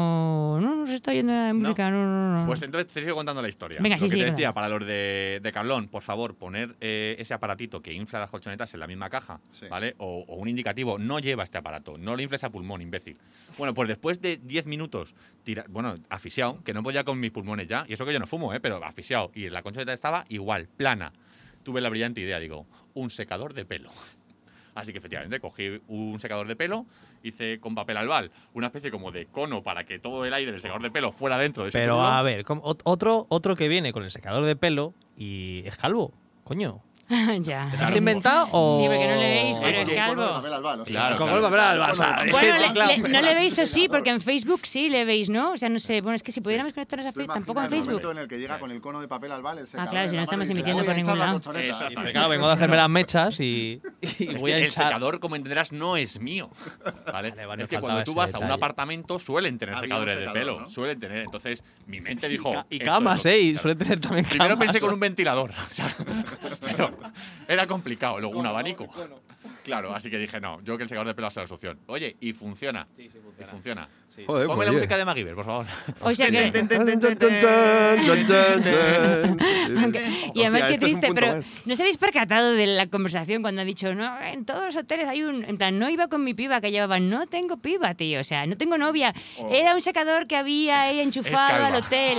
no, no nos está oyendo la música, no, no, no. Pues entonces te sigo contando la historia. Venga, Lo sí, que sí, te venga. decía, para los de Decathlon, por favor, poner eh, ese aparatito que infla las colchonetas en la misma caja, Sí. ¿vale? O, o un indicativo, no lleva este aparato, no lo infles a pulmón, imbécil. Bueno, pues después de diez minutos, tira, bueno, asfixiado, que no podía con mis pulmones ya, y eso que yo no fumo, ¿eh? Pero asfixiado, y la colchoneta estaba igual, plana. Tuve la brillante idea, digo, un secador de pelo. Así que efectivamente cogí un secador de pelo, hice con papel albal una especie como de cono para que todo el aire del secador de pelo fuera dentro de ese Pero tubo. a ver, ¿cómo- ot- otro, otro que viene con el secador de pelo y es calvo. Coño. Ya. ¿Te lo has inventado o...? Sí, porque no le veis, pero Es es que calvo. cono de papel albal, o sea, Claro, Como claro. el papel al Barça. Es Bueno, que, le- claro, le- no le veis o sí, porque en Facebook sí le veis, ¿no? O sea, no sé. Bueno, es que si pudiéramos conectarnos a Tú Facebook, tampoco imagina en el momento Facebook. en el que llega con el cono de papel albal, el secador claro, en si la no estamos mano y dice, emitiendo "Voy por a ningún echar la lado". colchoneta". Exacto. Dice, claro, vengo de hacerme las mechas y, y Es voy que a el echar… secador, como entenderás, no es mío. ¿Vale? Vale, vale, es que faltaba cuando tú ese vas a un detalle. apartamento suelen tener Había un secadores de secador, pelo. ¿no? Suelen tener. Entonces, mi mente dijo. Ca- Y "Esto camas, es lo- ¿eh? Y claro. suele tener también camas. Primero pensé con un ventilador. o sea, pero era complicado. Luego un abanico. Claro, así que dije, no, yo creo que el secador de pelo va a ser la solución. Oye, y funciona. Sí, sí, Y funciona. Joder, Ponme pues, la oye. música de MacGyver, por favor. O sea que. Chan, chan, chan, chan, chan, chan. Y además, Hostia, qué esto es un triste, punto pero más. ¿no os habéis percatado de la conversación cuando ha dicho, no, en todos los hoteles hay un. En plan, no iba con mi piba que llevaba, no tengo piba, tío, o sea, no tengo novia. Era un secador que había ahí enchufado al calva. hotel.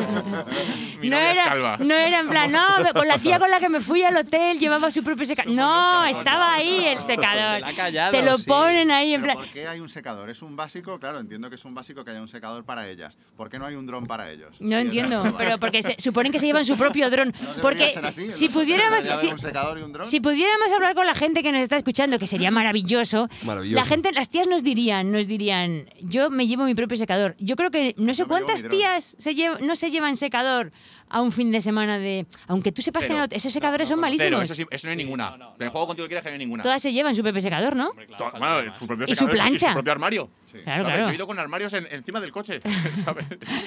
Mi No novia es era, calva. no era en plan, no, con la tía con la que me fui al hotel llevaba su propio secador. No, estaba ahí el secador. Se la ha callado, Te lo sí. ponen ahí en Pero plan. ¿por qué hay un secador? ¿Es un básico? Claro, entiendo que es un básico que haya un secador para ellas. ¿Por qué no hay un dron para ellos? No Sí, entiendo, es- pero porque se, suponen que se llevan su propio dron. ¿No debería Porque ser así? ¿En si los hoteles pudiéramos, debería si, haber un secador y un dron? si pudiéramos hablar con la gente que nos está escuchando, que sería maravilloso, Maravilloso. la gente, las tías nos dirían, nos dirían, yo me llevo mi propio secador. Yo creo que no sé Yo me llevo cuántas mi dron. tías se llev- no se llevan secador a un fin de semana de, aunque tú sepas que Cero. no- esos secadores son Cero, malísimos. eso, sí, eso no hay ninguna. Me juego contigo quieres que no hay ninguna. Todas se llevan su propio secador, ¿no? To- bueno, su propio Y su secador plancha. Y su propio armario. Claro, ¿Sabes? claro. Yo he ido con armarios en- encima del coche. ¿sabes?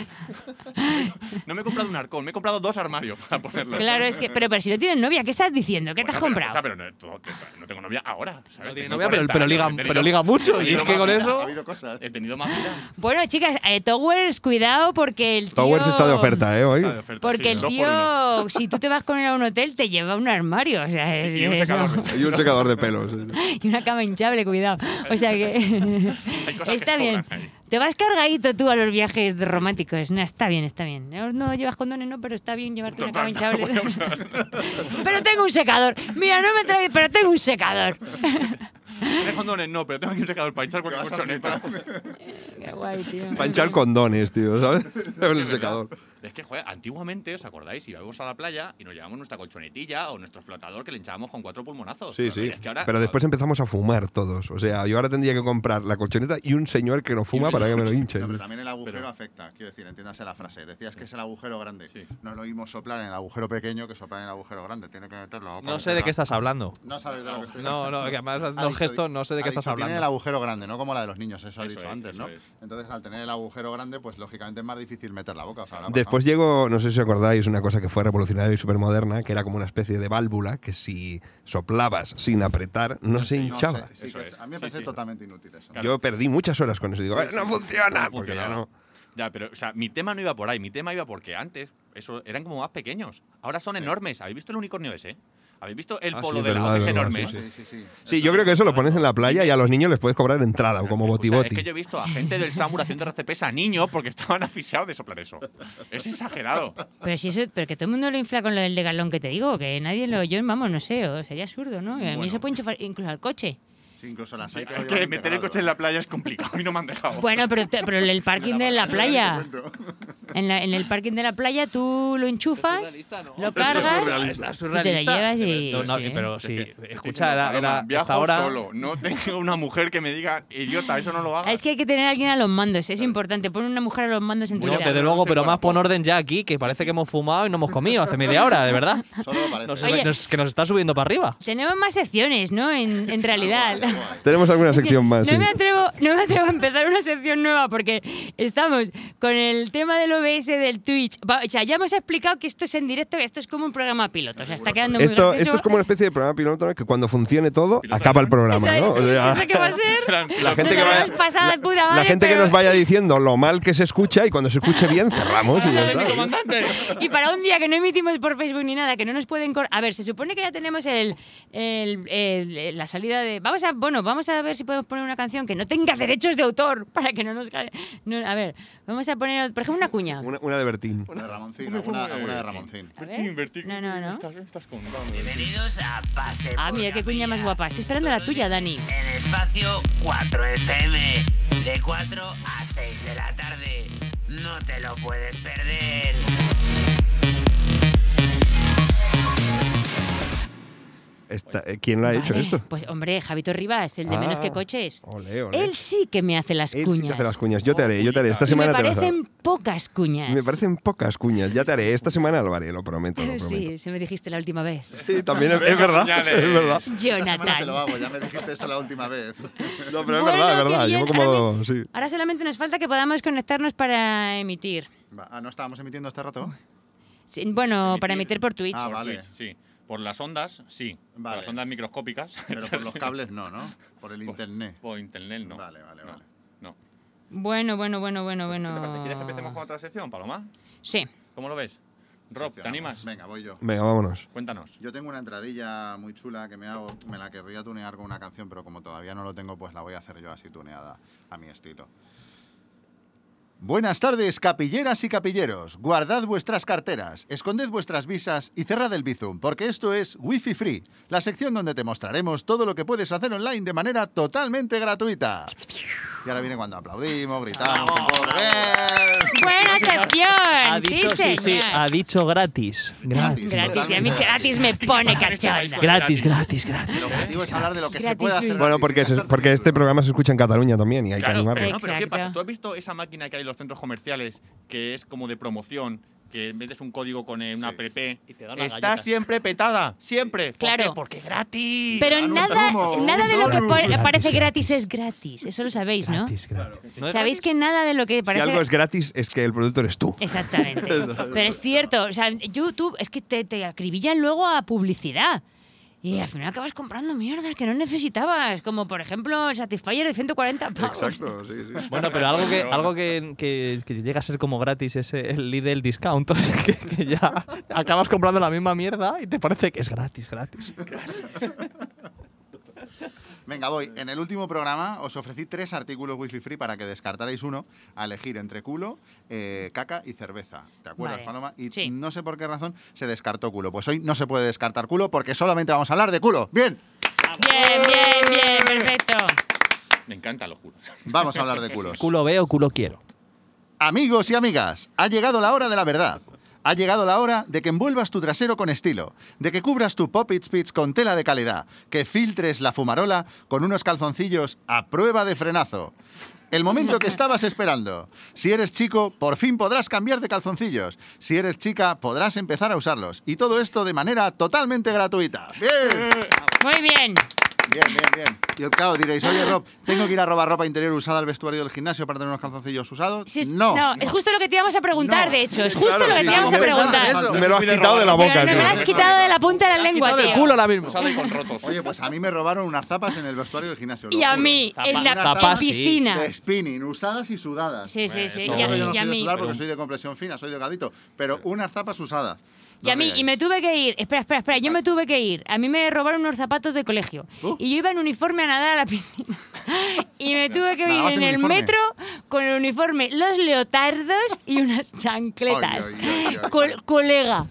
No me he comprado un arcón, me he comprado dos armarios para ponerlo. Claro, es que, pero, pero si no tienes novia, ¿qué estás diciendo? ¿Qué te has Bueno, comprado? Pero, pero no, no- no tengo novia ahora. ¿sabes? No tiene Tengo novia, pero, cuarenta pero, años, liga, he tenido- pero liga mucho. he Y es tenido que con más- Ha eso… habido cosas. He tenido más vida. Bueno, chicas, eh, Towers, cuidado porque el tío… Towers está de oferta, ¿eh? Hoy. Está de oferta, Porque sí, el dos por uno. tío, si tú te vas con él a un hotel, te lleva un armario. O sea, es, Sí, y un eso. secador. Y un secador de pelos. Y una cama hinchable, cuidado. O sea que Hay cosas está que bien. sobran ahí. Te vas cargadito tú a los viajes románticos. No, está bien, está bien. No, no llevas condones, no, pero está bien llevarte una cama Total, hinchable. voy a usar. Pero tengo un secador. Mira, no me traes, pero tengo un secador. ¿Tienes condones? No, pero tengo aquí un secador para hinchar cualquier vas a colchoneta. Qué guay, tío. Panchar condones, tío, ¿sabes? Con el secador. Es que, joder, antiguamente, ¿os acordáis? Íbamos a la playa y nos llevábamos nuestra colchonetilla o nuestro flotador que le hinchábamos con cuatro pulmonazos. Sí, Pero sí. es que ahora- Pero después empezamos a fumar todos. O sea, yo ahora tendría que comprar la colchoneta y un señor que no fuma para que me lo hinche. No, pero también el agujero Pero- afecta. Quiero decir, entiéndase la frase. Decías que es el agujero grande. Sí. No es lo mismo soplar en el agujero pequeño que soplar en el agujero grande. Tiene que meterlo. No sé de qué estás hablando. No sabes de lo que estoy No, no, que además Ha haciendo dicho- gestos, no sé de qué ha estás dicho, Tiene el hablando. agujero grande, no como la de los niños, eso has Eso dicho es, antes, eso ¿no? es. Entonces, al tener el agujero grande, pues lógicamente es más difícil meter la boca. O sea, habrá Después llegó, no sé si os acordáis, una cosa que fue revolucionaria y súper moderna, que era como una especie de válvula que si soplabas sin apretar, no se pasado. No hinchaba. sé, sí Eso que es. a mí me Sí, parece sí. totalmente inútil eso. Yo perdí muchas horas con eso. Digo, Sí, "A ver, no sí, sí. funciona, No porque ya funcionaba. no. Ya, pero, o sea, mi tema no iba por ahí. Mi tema iba porque antes eso, eran como más pequeños. Ahora son enormes. ¿Habéis visto el unicornio ese? ¿Habéis visto el Ah, polo sí, de verdad, lado? Es verdad, enorme. sí, Sí, sí, sí. Sí, yo creo que eso lo pones en la playa y a los niños les puedes cobrar entrada, como boti Escucha, boti. es que yo he visto a gente del SAMUR haciendo R C Ps a niños porque estaban asfixiados de soplar eso. Es exagerado. Pero si eso, pero que todo el mundo lo infla con lo del de galón que te digo, que nadie lo, yo vamos, no sé, o sería absurdo, ¿no? Y a mí Bueno. se puede enchufar incluso al coche. Sí, incluso las hay que lo Es llevan que meter el integrado. coche en la playa es complicado. A mí no me han dejado. Bueno, pero, te- pero en el parking de la playa, en, la- en el parking de la playa tú lo enchufas, lo cargas Está y te lo surrealista. llevas y… No, no, sí. pero sí, Es que- escucha, era, Paloma, era viajo hasta ahora… solo. No tengo una mujer que me diga, idiota, eso no lo hagas. Es que hay que tener a alguien a los mandos, es importante. Pon una mujer a los mandos en tu No, vida. desde luego, pero más pon orden ya aquí, que parece que hemos fumado y no hemos comido hace media hora, de verdad. Solo parece. Nos- Oye. nos- que nos está subiendo para arriba. Tenemos más secciones, ¿no? En, en realidad. Tenemos alguna sección más, No sí. me atrevo, no me atrevo a empezar una sección nueva porque estamos con el tema del O B S del Twitch. Va, O sea, ya hemos explicado que esto es en directo, que esto es como un programa piloto. O sea, está quedando muy Esto, gracioso. esto es como una especie de programa piloto, ¿no? Que cuando funcione todo, acaba el programa, Eso ¿no? es, O sea, ¿eso qué va a ser? la gente que Nos vaya- hemos pasado de puta la madre, gente que pero- nos vaya diciendo lo mal que se escucha y cuando se escuche bien, cerramos y ya está. Y para un día que no emitimos por Facebook ni nada, que no nos pueden... cor- A ver, se supone que ya tenemos el, el- el- la salida de... Vamos a bueno, vamos a ver si podemos poner una canción que no tenga derechos de autor para que no nos... No, a ver, vamos a poner, por ejemplo, una cuña. Una, una de Bertín. Una de Ramoncín, alguna, alguna de Ramoncín. A ver. No, no, no. Estás, estás contando. Bienvenidos a Pase Ah, por mira qué cuña Capilla. más guapa. Estoy esperando la tuya, Dani. En espacio cuatro F M, de cuatro a seis de la tarde. No te lo puedes perder. Esta, eh, ¿Quién lo ha hecho Vale, esto? Pues hombre, Javito Rivas, el de Ah, menos que coches. Ole, ole. Él sí que me hace las Él cuñas. sí te hace las cuñas. Yo te haré, yo te haré. Esta Y me semana te las haré. parecen pocas cuñas. Me parecen pocas cuñas. Ya te haré. Esta semana lo haré, lo prometo, lo prometo. Sí, se me dijiste la última vez. Sí, también es, es verdad. Es verdad. Esta semana te lo Jonathan. hago, ya me dijiste eso la última vez. No, pero es Bueno, verdad, es qué verdad. bien. Llevo como. Ahora, Sí. ahora solamente nos falta que podamos conectarnos para emitir. Va, ah, ¿no estábamos emitiendo este rato? Sí, bueno, para Emitir. emitir por Twitch. Ah, Por vale. Twitch, sí. Por las ondas, sí. Por Vale. las ondas microscópicas. Pero por los cables no, ¿no? Por el internet. Por internet, no. Vale, vale, No, vale. no. Bueno, bueno, bueno, bueno, ¿Qué te parece? bueno. ¿Quieres que empecemos con otra sección, Paloma? Sí. ¿Cómo lo ves? Rob, Sí, ¿te animas? Venga, voy yo. Venga, vámonos. Cuéntanos. Yo tengo una entradilla muy chula que me hago, me la querría tunear con una canción, pero como todavía no lo tengo, pues la voy a hacer yo así tuneada a mi estilo. Buenas tardes, capilleras y capilleros. Guardad vuestras carteras, esconded vuestras visas y cerrad el Bizum, porque esto es Wi-Fi Free, la sección donde te mostraremos todo lo que puedes hacer online de manera totalmente gratuita. Y ahora viene cuando aplaudimos, gritamos un poco. ¡Bien! Buena sección. Ha sí, dicho, sí, sí, señor. ha dicho gratis. Gratis. Gratis, y a mí gratis me pone cachonda. Gratis, gratis, gratis. El objetivo es hablar de lo que se Gratis, puede hacer. Luis. Bueno, porque, se- porque este programa se escucha en Cataluña también y hay que Claro, animarlo. no, pero ¿qué Exacto. pasa? ¿Tú has visto esa máquina que hay en los centros comerciales que es como de promoción? Que metes un código con eh, una Sí. app. Y te dan unas Está galletas. siempre petada. Siempre. ¿Por Claro. qué? Porque es gratis. Pero Dan un nada, zumo, nada un de lo que donut. pa- Gratis, parece gratis. gratis es gratis. Eso lo sabéis, ¿no? Gratis, gratis. ¿No es Sabéis gratis? que nada de lo que Si parece. algo es gratis, es que el producto eres tú. Exactamente. Pero es cierto, o sea, YouTube es que te, te acribillan luego a publicidad. Y al final acabas comprando mierdas que no necesitabas, como por ejemplo el Satisfyer de ciento cuarenta pavos. Exacto, sí, sí. Bueno, pero algo que algo que, que, que llega a ser como gratis es el Lidl Discount. O sea, que, que ya acabas comprando la misma mierda y te parece que es gratis, gratis. Venga, voy. En el último programa os ofrecí tres artículos wifi free para que descartarais uno a elegir entre culo, eh, caca y cerveza. ¿Te acuerdas, Vale. Paloma? Y Sí. no sé por qué razón se descartó culo. Pues hoy no se puede descartar culo porque solamente vamos a hablar de culo. ¡Bien! Bien, bien, bien, perfecto. Me encantan los culos. Vamos a hablar de culos. Culo veo, culo quiero. Amigos y amigas, ha llegado la hora de la verdad. Ha llegado la hora de que envuelvas tu trasero con estilo, de que cubras tu Pop-It Spitz con tela de calidad, que filtres la fumarola con unos calzoncillos a prueba de frenazo. El momento que estabas esperando. Si eres chico, por fin podrás cambiar de calzoncillos. Si eres chica, podrás empezar a usarlos. Y todo esto de manera totalmente gratuita. ¡Bien! Muy bien. Bien, bien, bien. Y claro, diréis, oye Rob, ¿tengo que ir a robar ropa interior usada al vestuario del gimnasio para tener unos calzoncillos usados? Sí, es- no. es justo lo que te íbamos a preguntar, No. de hecho. Es justo Claro, lo que sí, te íbamos a como preguntar. eso. Me lo has quitado de la boca, Pero no me tío. lo has quitado de la punta de la lengua, Quitado del tío. culo ahora mismo. Usado y con rotos. Oye, pues a mí me robaron unas zapas en el vestuario del gimnasio. lo Y a juro. mí, en la Zapas, en zapas, sí. piscina. De spinning, usadas y sudadas. Sí, sí, sí. Eso- Y a, Eso que yo no y a soy de mí. sudar porque soy de compresión fina, soy delgadito. Pero unas zapas usadas. Y a mí, y me tuve que ir. Espera, espera, espera. Yo me tuve que ir. A mí me robaron unos zapatos de colegio. Uh. Y yo iba en uniforme a nadar a la piscina. Y me tuve que ir ¿Nadabas en en el uniforme? metro con el uniforme, los leotardos y unas chancletas. Ay, ay, ay, ay. Col- colega.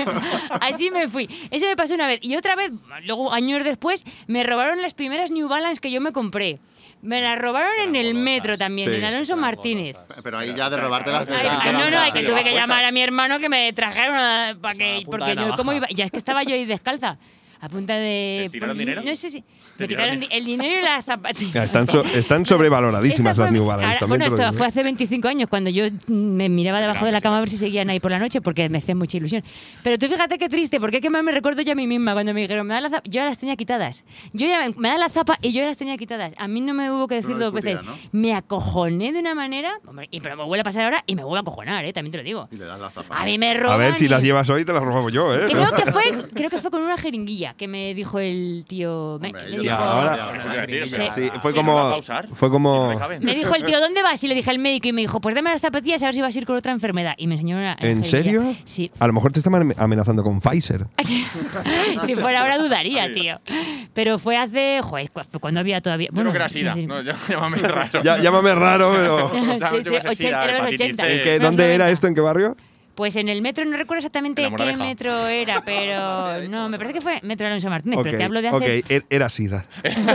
Así me fui. Eso me pasó una vez. Y otra vez, luego años después, me robaron las primeras New Balance que yo me compré. Me las robaron en el metro también, Sí. en Alonso Martínez. Pero ahí ya de robártelas. Ay, ay, no, no, hay que Sí, tuve la que puerta. llamar a mi hermano que me trajera una para a que punta porque de yo navaja. cómo iba, ya es que estaba yo ahí descalza. A punta de... ¿Te tiraron dinero? No sé si... Me ¿Te tiraron quitaron di- el dinero y las zapatillas. Ya, están, so- están sobrevaloradísimas Esta fue las mi- New Balance. ahora- también bueno, te lo esto digo. fue hace veinticinco años, cuando yo me miraba debajo de la cama a ver si seguían ahí por la noche, porque me hacía mucha ilusión. Pero tú fíjate qué triste, porque es que más me recuerdo yo a mí misma, cuando me dijeron, me da la zapa, yo ya las tenía quitadas. Yo ya, me da la zapa y yo ya las tenía quitadas. A mí no me hubo que decir no dos veces. discutías, ¿no? Me acojoné de una manera, hombre, y pero me vuelve a pasar ahora y me vuelvo a acojonar, ¿eh? También te lo digo. Y le das la zapa. A mí me roban A ver si y- las llevas hoy, te las robamos yo, ¿eh? Creo que fue, creo que fue con una jeringuilla. jeringuilla, que me dijo el tío. Me, Hombre, me yo- dijo, Ya, ahora- Eso te iba a decir, Sí. pero- Sí, fue Sí. como. ¿Lo vas a usar? Fue como. ¿No me caben? me dijo el tío, ¿dónde vas? Y le dije al médico y me dijo, pues dame las zapatillas a ver si vas a ir con otra enfermedad. Y me enseñó una. ¿En jeringuilla. serio? Sí. A lo mejor te estaban amenazando con Pfizer. Si fuera ahora dudaría, tío. Pero fue hace. Joder, cu- fue cuando había todavía. Yo creo que era SIDA. No, ya- llámame raro. Ya, llámame raro, pero. Sí, sí, Yo qué sé, ochenta, SIDA, era los hepatitis ochenta. C. ¿En qué- Los ¿Dónde era noventa. esto? ¿En qué barrio? Pues en el metro, no recuerdo exactamente En la qué Moraleja. metro era, pero. No, me parece que fue Metro Alonso Martínez, Ok, pero te hablo de hace. ok, er- era SIDA.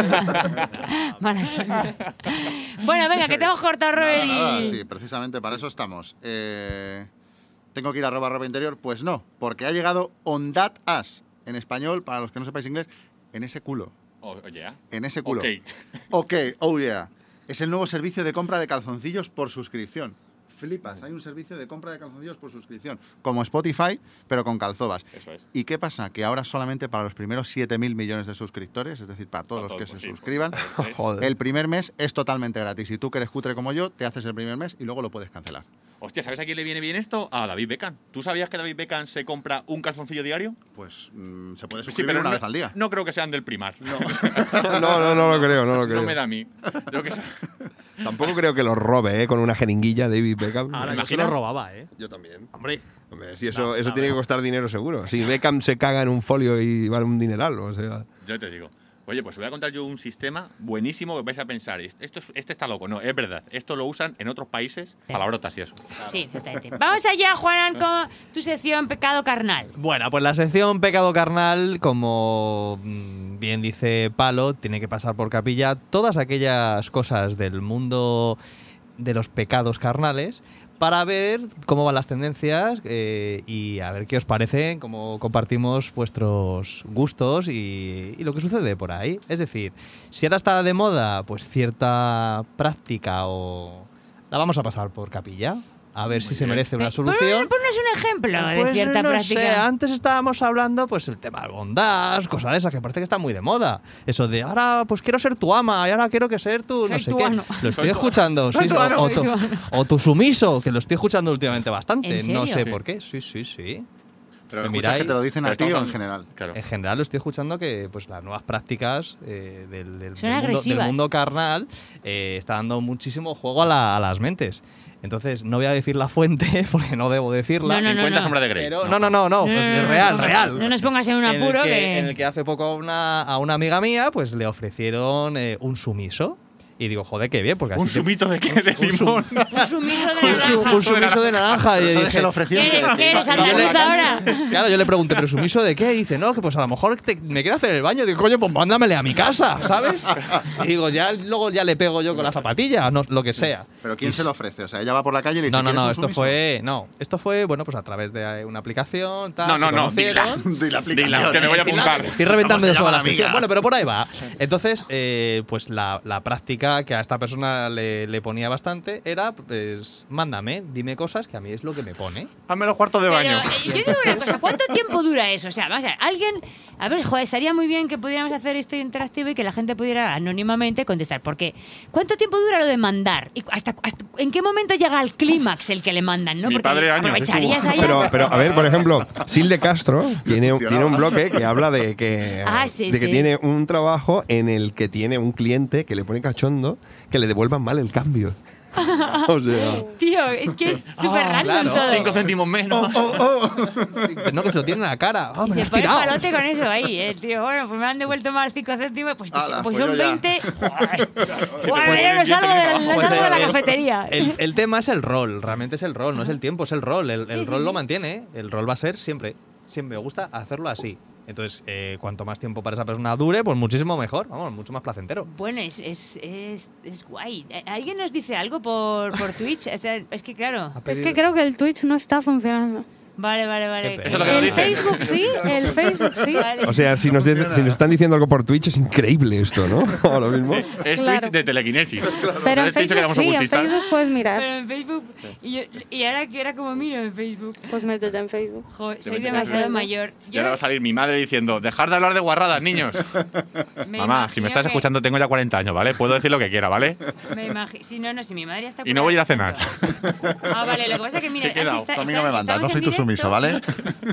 Mala sangre. Bueno, venga, que te hemos cortado, Robert. Nada, nada, y- sí, precisamente para eso estamos. Eh, ¿Tengo que ir a robar ropa interior? Pues no, porque ha llegado On That Ass, en español, para los que no sepáis inglés, en ese culo. Oh, oye, ¿eh? En ese culo. Ok. Ok, oh yeah. Es el nuevo servicio de compra de calzoncillos por suscripción. Flipas, hay un servicio de compra de calzoncillos por suscripción, como Spotify, pero con calzobas. Eso es. ¿Y qué pasa? Que ahora solamente para los primeros siete mil millones de suscriptores, es decir, para todos Para los que todos, se sí. suscriban, Joder. el primer mes es totalmente gratis. Y tú que eres cutre como yo, te haces el primer mes y luego lo puedes cancelar. Hostia, ¿sabes a quién le viene bien esto? A David Beckham. ¿Tú sabías que David Beckham se compra un calzoncillo diario? Pues mm, se puede Sí, suscribir pero una no, vez al día. no creo que sean del Primar. No, No, no, no lo creo, no lo creo. no me da a mí. Yo que sé. Tampoco creo que lo robe, ¿eh? Con una jeringuilla David Beckham. Ahora, ¿Te yo se lo imaginas? robaba, ¿eh? Yo también. Hombre. Hombre, sí, eso, No, eso no, tiene no. que costar dinero seguro. Si Beckham se caga en un folio y vale un dineral, o sea. Yo te digo. Oye, pues os voy a contar yo un sistema buenísimo que vais a pensar. Esto es- este está loco. No, es verdad. Esto lo usan en otros países. Palabrotas y eso. Sí, exactamente. Vamos allá, Juanan, con tu sección Pecado Carnal. Bueno, pues la sección Pecado Carnal, como mm, bien dice Palo, tiene que pasar por capilla todas aquellas cosas del mundo de los pecados carnales para ver cómo van las tendencias eh, y a ver qué os parecen, cómo compartimos vuestros gustos y, y lo que sucede por ahí. Es decir, si ahora está de moda pues cierta práctica o la vamos a pasar por capilla. A ver si se merece una Pon- solución. Ponnos un ejemplo de Pues cierta no práctica. sé, antes estábamos hablando pues el tema del bondage, cosas de esas que parece que está muy de moda. Eso de ahora pues quiero ser tu ama y ahora quiero que ser tu no Soy sé tu qué. ano. Lo estoy escuchando, sí, tu o, ano, o soy tu, tu ano. o tu sumiso, que lo estoy escuchando últimamente bastante. ¿En No serio? sé Sí. por qué. Sí, sí, sí. Pero Me escuchas miráis, que te lo dicen Pero a ti o estamos en hablando- general. Claro. En general lo estoy escuchando que pues las nuevas prácticas eh, del, del- Son del mundo, del agresivas. mundo carnal eh, está dando muchísimo juego a, la- a las mentes. Entonces, no voy a decir la fuente porque no debo decirla. No, no, no, cincuenta no. sombras de Grey. Pero, no, no, no, no, pues No, no, es no, real, no, real. No nos pongas en un En el apuro que, que. en el que hace poco a una, a una amiga mía pues le ofrecieron eh, un sumiso. Y digo, joder, qué bien, porque así ¿Un te- sumito de qué? ¿De un sum- limón? Un sumiso de un, su- naranja. un sumiso de naranja. Y Eso de dije, se lo ofrecieron. ¿Qué eres? ¿Qué eres? Va- va- ¿Andaluz va- ahora? claro, yo le pregunté, ¿pero sumiso de qué? Y dice, no, que pues a lo mejor te- me quiere hacer el baño. Digo, coño, pues mándamele a mi casa, ¿sabes? Y digo, ya luego ya le pego yo con la zapatilla, no, lo que sea. Pero ¿quién Y se lo ofrece? O sea, ella va por la calle y le dice, No, no, "¿Quieres no, un esto sumiso?". fue. No, esto fue, bueno, pues a través de una aplicación. Tal, No, se no, no, dila. conocieron. Di la aplicación. Dila, que me voy a apuntar. Estoy reventando ¿Cómo eso se a llama la la amiga? sección. Bueno, pero por ahí va. Entonces, eh, pues la, la práctica que a esta persona le, le ponía bastante era, pues, mándame, dime cosas que a mí es lo que me pone. Hazme los cuartos de Pero baño. eh, yo digo una cosa, ¿cuánto tiempo dura eso? O sea, vamos a ver, alguien. A ver, joder, estaría muy bien que pudiéramos hacer esto interactivo y que la gente pudiera anónimamente contestar. Porque, ¿cuánto tiempo dura lo de mandar? ¿Y hasta, hasta- en qué momento llega al clímax el que le mandan? ¿No? Mi Porque padre años aprovecharías estuvo. ahí. Pero, pero, a ver, por ejemplo, Sil de Castro tiene, un- tiene un bloque que habla de que, Ah, sí, de que sí. tiene un trabajo en el que tiene un cliente que le pone cachondo que le devuelvan mal el cambio. O sea, Tío, es que es súper Ah, random claro. todo. Cinco céntimos menos. No, que se lo tienen en la cara. Ah, Y me lo se has pone tirado. palote con eso ahí, eh, tío. Bueno, pues me han devuelto más cinco céntimos, pues, Ala, pues pues son yo ya. veinte. Joder, te Joder, pones yo no el salgo de, diente no Pues salgo de la el- cafetería. El, el tema es el rol, realmente es el rol, no es el tiempo, es el rol. El, el rol lo mantiene, ¿eh? El rol va a ser siempre. Siempre me gusta hacerlo así. Entonces, eh, cuanto más tiempo para esa persona dure, pues muchísimo mejor, vamos, mucho más placentero. Bueno, es, es, es, es guay. Eh, ¿Alguien nos dice algo por, por Twitch? O sea, es que claro. Es que creo que el Twitch no está funcionando. Vale, vale, vale. Qué pena. Eso es lo que nos El dicen. Facebook sí, el Facebook sí. Vale. o sea, si nos, de- si nos están diciendo algo por Twitch es increíble esto, ¿no? Ahora mismo. Es Claro. Twitch de telequinesis. Pero ¿No en te he dicho que Facebook éramos sí, en ocultistas? Facebook puedes mirar. Pero en Facebook. Y, yo, y ahora que era como miro en Facebook. Pues métete en Facebook. Joder, soy metes en demasiado Facebook. mayor. Y ahora va a salir mi madre diciendo, dejar de hablar de guarradas, niños. me Mamá, si me imagino estás que- escuchando tengo ya cuarenta años, ¿vale? Puedo decir lo que quiera, ¿vale? Me imagino. Si no, no, si mi madre ya está. Y no voy a ir a curada, cenar. tanto. Ah, vale, lo que pasa es que mira. Te he quedado. así está- Tu amiga está- me manda, estamos no soy en tu directo compromiso, ¿vale?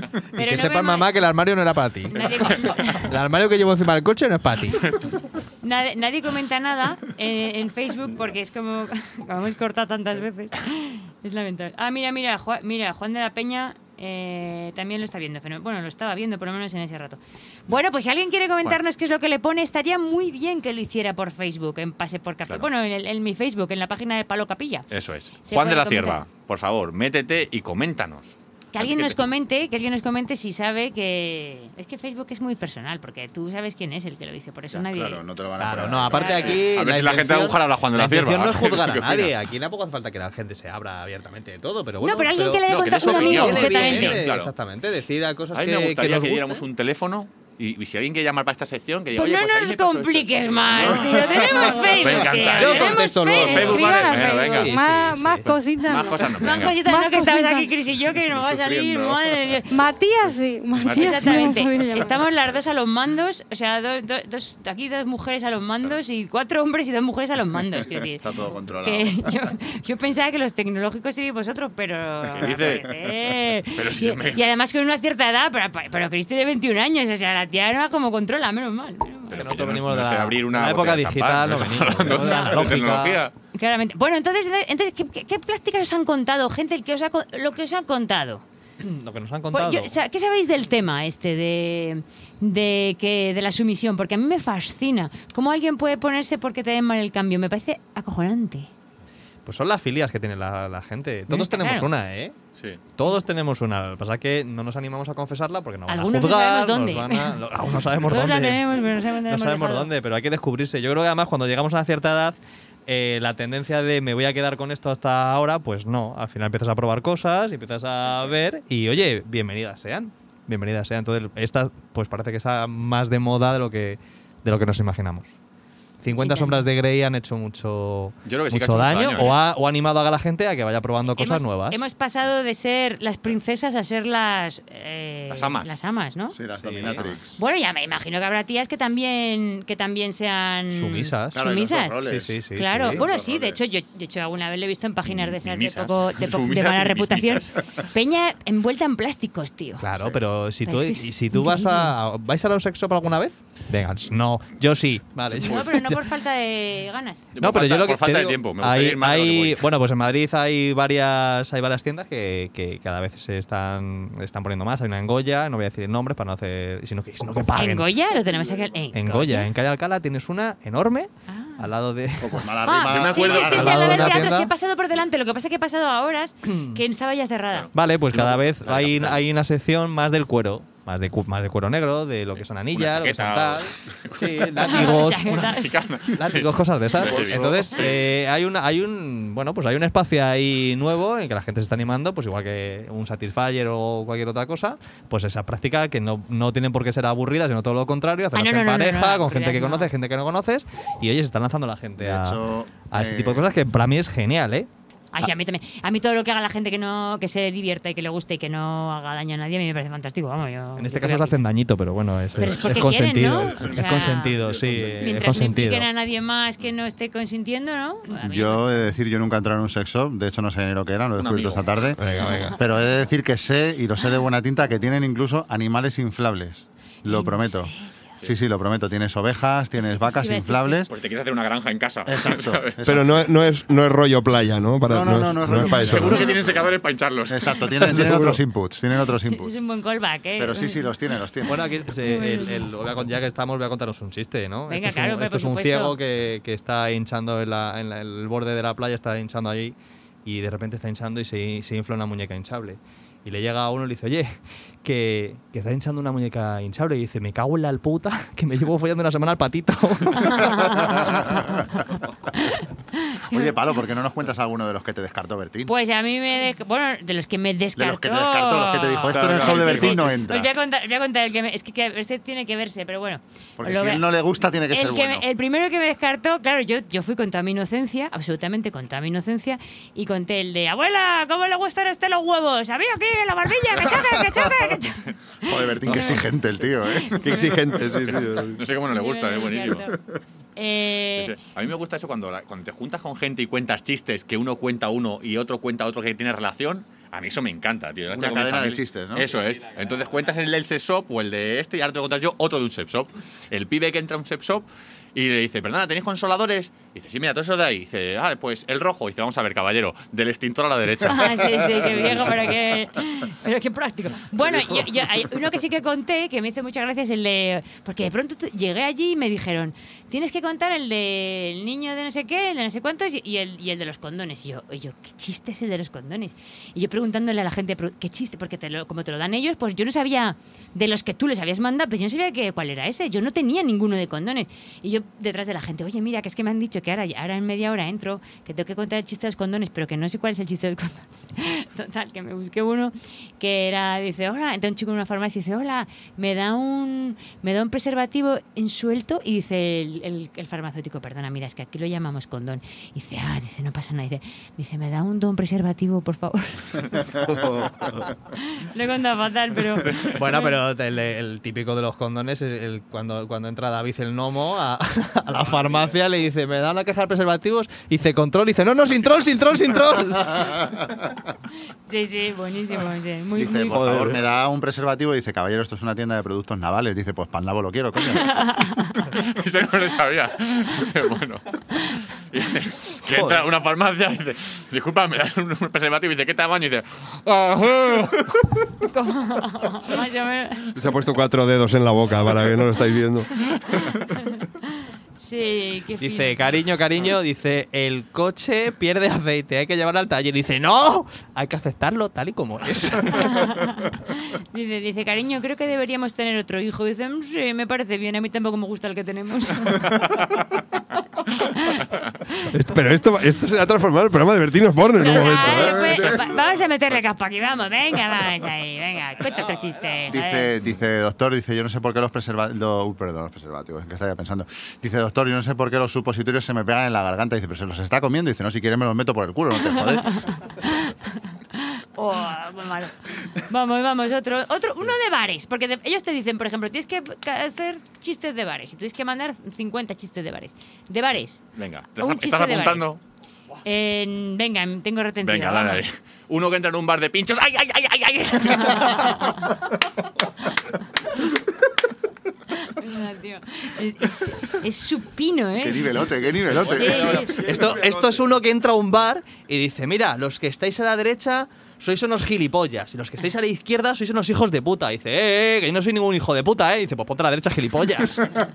Y que sepas, mamá, que el armario no era para ti. Nadie, El armario que llevo encima del coche no es para ti. nadie, nadie comenta nada en, en Facebook porque es como, como hemos cortado tantas veces. Es lamentable. Ah, mira, mira, Juan, mira, Juan de la Peña eh, también lo está viendo. Bueno, lo estaba viendo por lo menos en ese rato. Bueno, pues si alguien quiere comentarnos qué es lo que le pone, estaría muy bien que lo hiciera por Facebook, en Pase por Capilla. Claro. Bueno, en, el, en mi Facebook, en la página de Palo Capilla. Eso es. Juan de la Cierva, por favor, métete y coméntanos. Que alguien nos comente, que alguien nos comente si sabe que... Es que Facebook es muy personal, porque tú sabes quién es el que lo dice, por eso Ya, nadie... Claro, no te lo van a Claro, probar. no, aparte de aquí... A ver si la gente va a buscar a Juan de la Cierva. intención no es juzgar a ¿Qué nadie. opina? Aquí tampoco hace falta que la gente se abra abiertamente de todo, pero bueno... No, pero alguien que le haya no, que contado dé un su amigo, opinión. exactamente. Bien, Claro. Exactamente, decir a cosas A mí que, me que gustaría nos que, gusten. diéramos un teléfono y, y si alguien quiere llamar para esta sección, que diga, Pues oye, no pues a mí nos me pasó esto, compliques esto". más, tío. Tenemos Facebook. Me encanta. tío. Yo Tenemos contesto luego. Facebook. Facebook, vale, Escriban a bueno, Facebook. venga. Sí, más, sí, más sí. cositas. Más no. cosas no, Más venga. cositas, Más no, que estamos cositas. aquí, Cris y yo, que nos va a salir, Sufriendo. madre de Dios. Matías sí, Matías sí. me Exactamente. podría llamar. Estamos las dos a los mandos, o sea, do- do- dos, aquí dos mujeres a los mandos y cuatro hombres y dos mujeres a los mandos. Quiero decir, Está todo controlado. que yo, yo pensaba que los tecnológicos seríais vosotros, pero... ¿Qué dices? Eh, Pero si y, yo me- y además con una cierta edad, pero, pero Cris tiene veintiún años, o sea, la tía no como controla, menos mal. Menos mal. Pero Que que yo nosotros venimos no, de no sé la- abrir una la época botella de digital, champán, no estamos venimos, hablando de la de lógica. tecnología. Claramente. Bueno, entonces, entonces ¿qué, qué, qué prácticas os han contado, gente, el que os ha, co- lo que os han contado? Lo que nos han Pues contado. yo- o sea, ¿qué sabéis del tema este de, de, que, de la sumisión? Porque a mí me fascina. ¿Cómo alguien puede ponerse porque te den mal el cambio? Me parece acojonante. Pues son las filias que tiene la, la gente. Todos está tenemos claro. una, ¿eh? Sí. Todos tenemos una. Lo que pasa es que no nos animamos a confesarla porque nos van Algunos a no juzgar. sabemos dónde. Nos van a, lo- aún no sabemos Todos dónde. la tenemos, pero no sabemos dónde No hemos sabemos dejado. dónde, pero hay que descubrirse. Yo creo que además cuando llegamos a una cierta edad, eh, la tendencia de me voy a quedar con esto hasta ahora, pues no. Al final empiezas a probar cosas y empiezas a ver y, oye, bienvenidas sean. Bienvenidas sean. Entonces, esta pues parece que está más de moda de lo que, de lo que nos imaginamos. cincuenta Y sombras de Grey han hecho mucho, Yo creo que sí que ha mucho hecho mucho daño, daño, o, ¿eh? ha, o ha animado a la gente a que vaya probando cosas hemos, nuevas. Hemos pasado de ser las princesas a ser las... eh, Las amas. Las amas, ¿no? Sí, las Sí. dominatrix. Bueno, ya me imagino que habrá tías que también, que también sean... Sumisas. Claro, hay los Sumisas. dos roles. Sí, sí, sí. Claro, sí. bueno, Los sí, de roles. hecho, yo, de hecho alguna vez lo he visto en páginas de esas de, Misas. poco, de, po- de Sumisas mala y reputación. misas. Peña envuelta en plásticos, tío. Claro, pero si Pero tú, es que es y si tú vas a. ¿Vais a dar sexo para alguna vez? Venga, no, yo sí. Vale. No, pero no por falta de ganas. No, pero Por yo falta- lo que por falta te de digo, tiempo. Me gustaría hay, ir más de lo que hay- voy. bueno, pues en Madrid hay varias hay varias tiendas que, que cada vez se están están poniendo más. Hay una en Goya, no voy a decir nombres para no hacer, sino que, sino que paguen. ¿En Goya? Lo tenemos aquí. En, En Goya, en Calle Alcalá tienes una enorme Ah. al lado de. Pues mala Ah, rima. yo me sí, acuerdo- sí, sí, al sí, lado al lado de del una teatro tienda. sí he pasado por delante. Lo que pasa es que he pasado a horas que estaba ya cerrada. Vale, pues cada vez la hay, capital. hay una sección más del cuero. Más de, cu- más de cuero negro, de lo que son anillas, lo que son chaqueta tal. Sí, látigos. Chaquetas. Látigos, cosas de esas. Bolso. Entonces, eh, hay, una, hay un bueno pues hay un espacio ahí nuevo en que la gente se está animando, pues igual que un Satisfyer o cualquier otra cosa, pues esa práctica que no, no tienen por qué ser aburridas, sino todo lo contrario, hacerlas Ah, no, en no, no, no, pareja, no, con gente que aburridas no. conoces, gente que no conoces, y oye, se están lanzando la gente De a, hecho, a este eh, tipo de cosas que para mí es genial, ¿eh? Ay, sí, a mí también. A mí todo lo que haga la gente que no que se divierta y que le guste y que no haga daño a nadie, a mí me parece fantástico. Vamos, yo, En este yo caso voy se aquí. hacen dañito, pero bueno, es, Pero es, es porque es consentido. quieren, ¿no? O Es sea, consentido, sí, es Mientras no consentido. impliquen a nadie más que no esté consintiendo, ¿no? A mí Yo he de decir, yo nunca he entrado en un sex shop, de hecho no sé ni lo que era, lo he Un descubierto amigo. esta tarde. Venga, venga. Pero he de decir que sé, y lo sé de buena tinta, que tienen incluso animales inflables. Lo ¿En prometo. serio? Sí, sí, lo prometo. Tienes ovejas, tienes Sí, vacas sí, iba a decir inflables. Pues te quieres hacer una granja en casa. Exacto. ¿sabes? Pero no, no, es, no es rollo playa, ¿no? Para, No, no, no, no es rollo para eso. Seguro ¿no? que tienen secadores para hincharlos. Exacto, tienen, tienen Seguro. otros inputs. Tienen otros Eso inputs. es un buen callback, ¿eh? Pero sí, sí, los tiene, los tiene. Bueno, aquí se- el- el- voy a con- ya que estamos, voy a contaros un chiste, ¿no? Venga, esto es claro, un, hombre, esto por es un supuesto. ciego que, que está hinchando en, la- en la- el borde de la playa, está hinchando allí y de repente está hinchando y se, se infla una muñeca hinchable. Y le llega a uno y le dice, oye, que, que está hinchando una muñeca hinchable. Y dice, me cago en la puta, que me llevo follando una semana al patito. Oye, Palo, ¿por qué no nos cuentas alguno de los que te descartó Bertín? Pues a mí me... des- Bueno, de los que me descartó... De los que te descartó, los que te dijo, esto en el show de Sí, Bertín sí. no entra. Os voy a contar, os voy a contar el que me... Es que, que este tiene que verse, pero bueno. Porque Lo si ve- a él no le gusta, tiene que el, ser que bueno. me- el primero que me descartó, claro, yo, yo fui con toda mi inocencia, absolutamente con toda mi inocencia, y conté el de, abuela, ¿cómo le gustan a usted los huevos? ¿Había aquí en la barbilla? ¡Que choque, que choque, que choque! Joder, Bertín, qué exigente el tío, ¿eh? Qué exigente, sí, sí. No sé cómo no le gusta, es buenísimo. Eh, Sí, sí. A mí me gusta eso cuando, la- cuando te juntas con gente y cuentas chistes, que uno cuenta uno y otro cuenta otro que tiene relación. A mí eso me encanta, tío. Una cadena de chistes, ¿no? Eso es. Entonces cuentas el del sex shop o el de este y ahora te voy a contar yo otro de un sex shop. El pibe que entra a un sex shop y le dice, perdona, ¿tenéis consoladores? Y dice, sí, mira, todo eso de ahí. Y dice, ah, pues el rojo. Y dice, vamos a ver, caballero, del extintor a la derecha. Ah, sí, sí, qué viejo, pero qué, pero qué práctico. Bueno, yo, yo- hay uno que sí que conté, que me hizo muchas gracias, el de... Porque de pronto tu- llegué allí y me dijeron, tienes que contar el del niño de no sé qué, el de no sé cuántos y el, y el de los condones. Y yo, y yo, ¿qué chiste es el de los condones? Y yo preguntándole a la gente, "Pero, ¿qué chiste? Porque te lo- como te lo dan ellos, pues yo no sabía de los que tú les habías mandado, pero yo no sabía que, cuál era ese. Yo no tenía ninguno de condones. Y yo detrás de la gente, oye, mira, que es que me han dicho que ahora, ahora en media hora entro, que tengo que contar el chiste de los condones, pero que no sé cuál es el chiste de los condones. Total, que me busqué uno que era, dice, hola, entonces un chico en una farmacia dice, hola, me da un, me da un preservativo en suelto y dice el, el- el farmacéutico, perdona, mira, es que aquí lo llamamos condón. Y dice, ah, dice, no pasa nada. Dice, dice me da un don preservativo, por favor. Lo he contado fatal, pero... Bueno, pero el, el típico de los condones es el, cuando, cuando entra David el gnomo a, a la farmacia le dice, me da una caja de preservativos, y dice control, y dice, no, no, sin troll, sin troll, sin troll. Sí, sí, buenísimo. Sí, muy, Dice, muy... por favor, me da un preservativo. Y dice, caballero, esto es una tienda de productos navales. Dice, pues para el nabo lo quiero, coño. Eso no lo sabía. Dice, bueno. Y dice, que entra a una farmacia y dice, disculpa, me das un, un preservativo. Y dice, ¿qué tamaño? Y dice, ajá. Como- más o menos. Se ha puesto cuatro dedos en la boca para que no lo estáis viendo. Sí, qué fino. Dice, cariño, cariño, dice, el coche pierde aceite, hay que llevarlo al taller. Y dice, no, hay que aceptarlo tal y como es. Dice, dice, cariño, creo que deberíamos tener otro hijo. Dice, "Mm, sí, me parece bien, a mí tampoco me gusta el que tenemos". Esto- Pero esto, esto se va a transformar en el programa de Bertinos Borne en un momento. Claro, ¿eh? pues, va- vamos a meterle capa aquí, vamos, venga, vamos ahí, venga, cuenta otro chiste. Dice, dice, doctor, dice, yo no sé por qué los preservativos. Perdón, los preservativos, ¿en qué estaría pensando? Dice, doctor, yo no sé por qué los supositorios se me pegan en la garganta. Dice, pero se los está comiendo. Dice, no, si quieres me los meto por el culo, no te jodes. Oh, muy malo. Vamos, vamos, otro, otro, uno de bares, porque de- ellos te dicen, por ejemplo, tienes que ca- hacer chistes de bares y tú tienes que mandar cincuenta chistes de bares. De bares. Venga, ¿te Un estás, chiste estás de apuntando? En- venga, tengo retentiva. Venga, dale ahí. vamos. Uno que entra en un bar de pinchos. ¡Ay, ay, ay, ay, ay! Mira, tío, Es, es, es supino, ¿eh? Qué nivelote, qué nivelote. Sí. Esto, esto es uno que entra a un bar y dice, mira, los que estáis a la derecha sois unos gilipollas y los que estáis a la izquierda sois unos hijos de puta. Dice, eh, eh, que yo no soy ningún hijo de puta, eh. Dice, pues ponte a la derecha, gilipollas.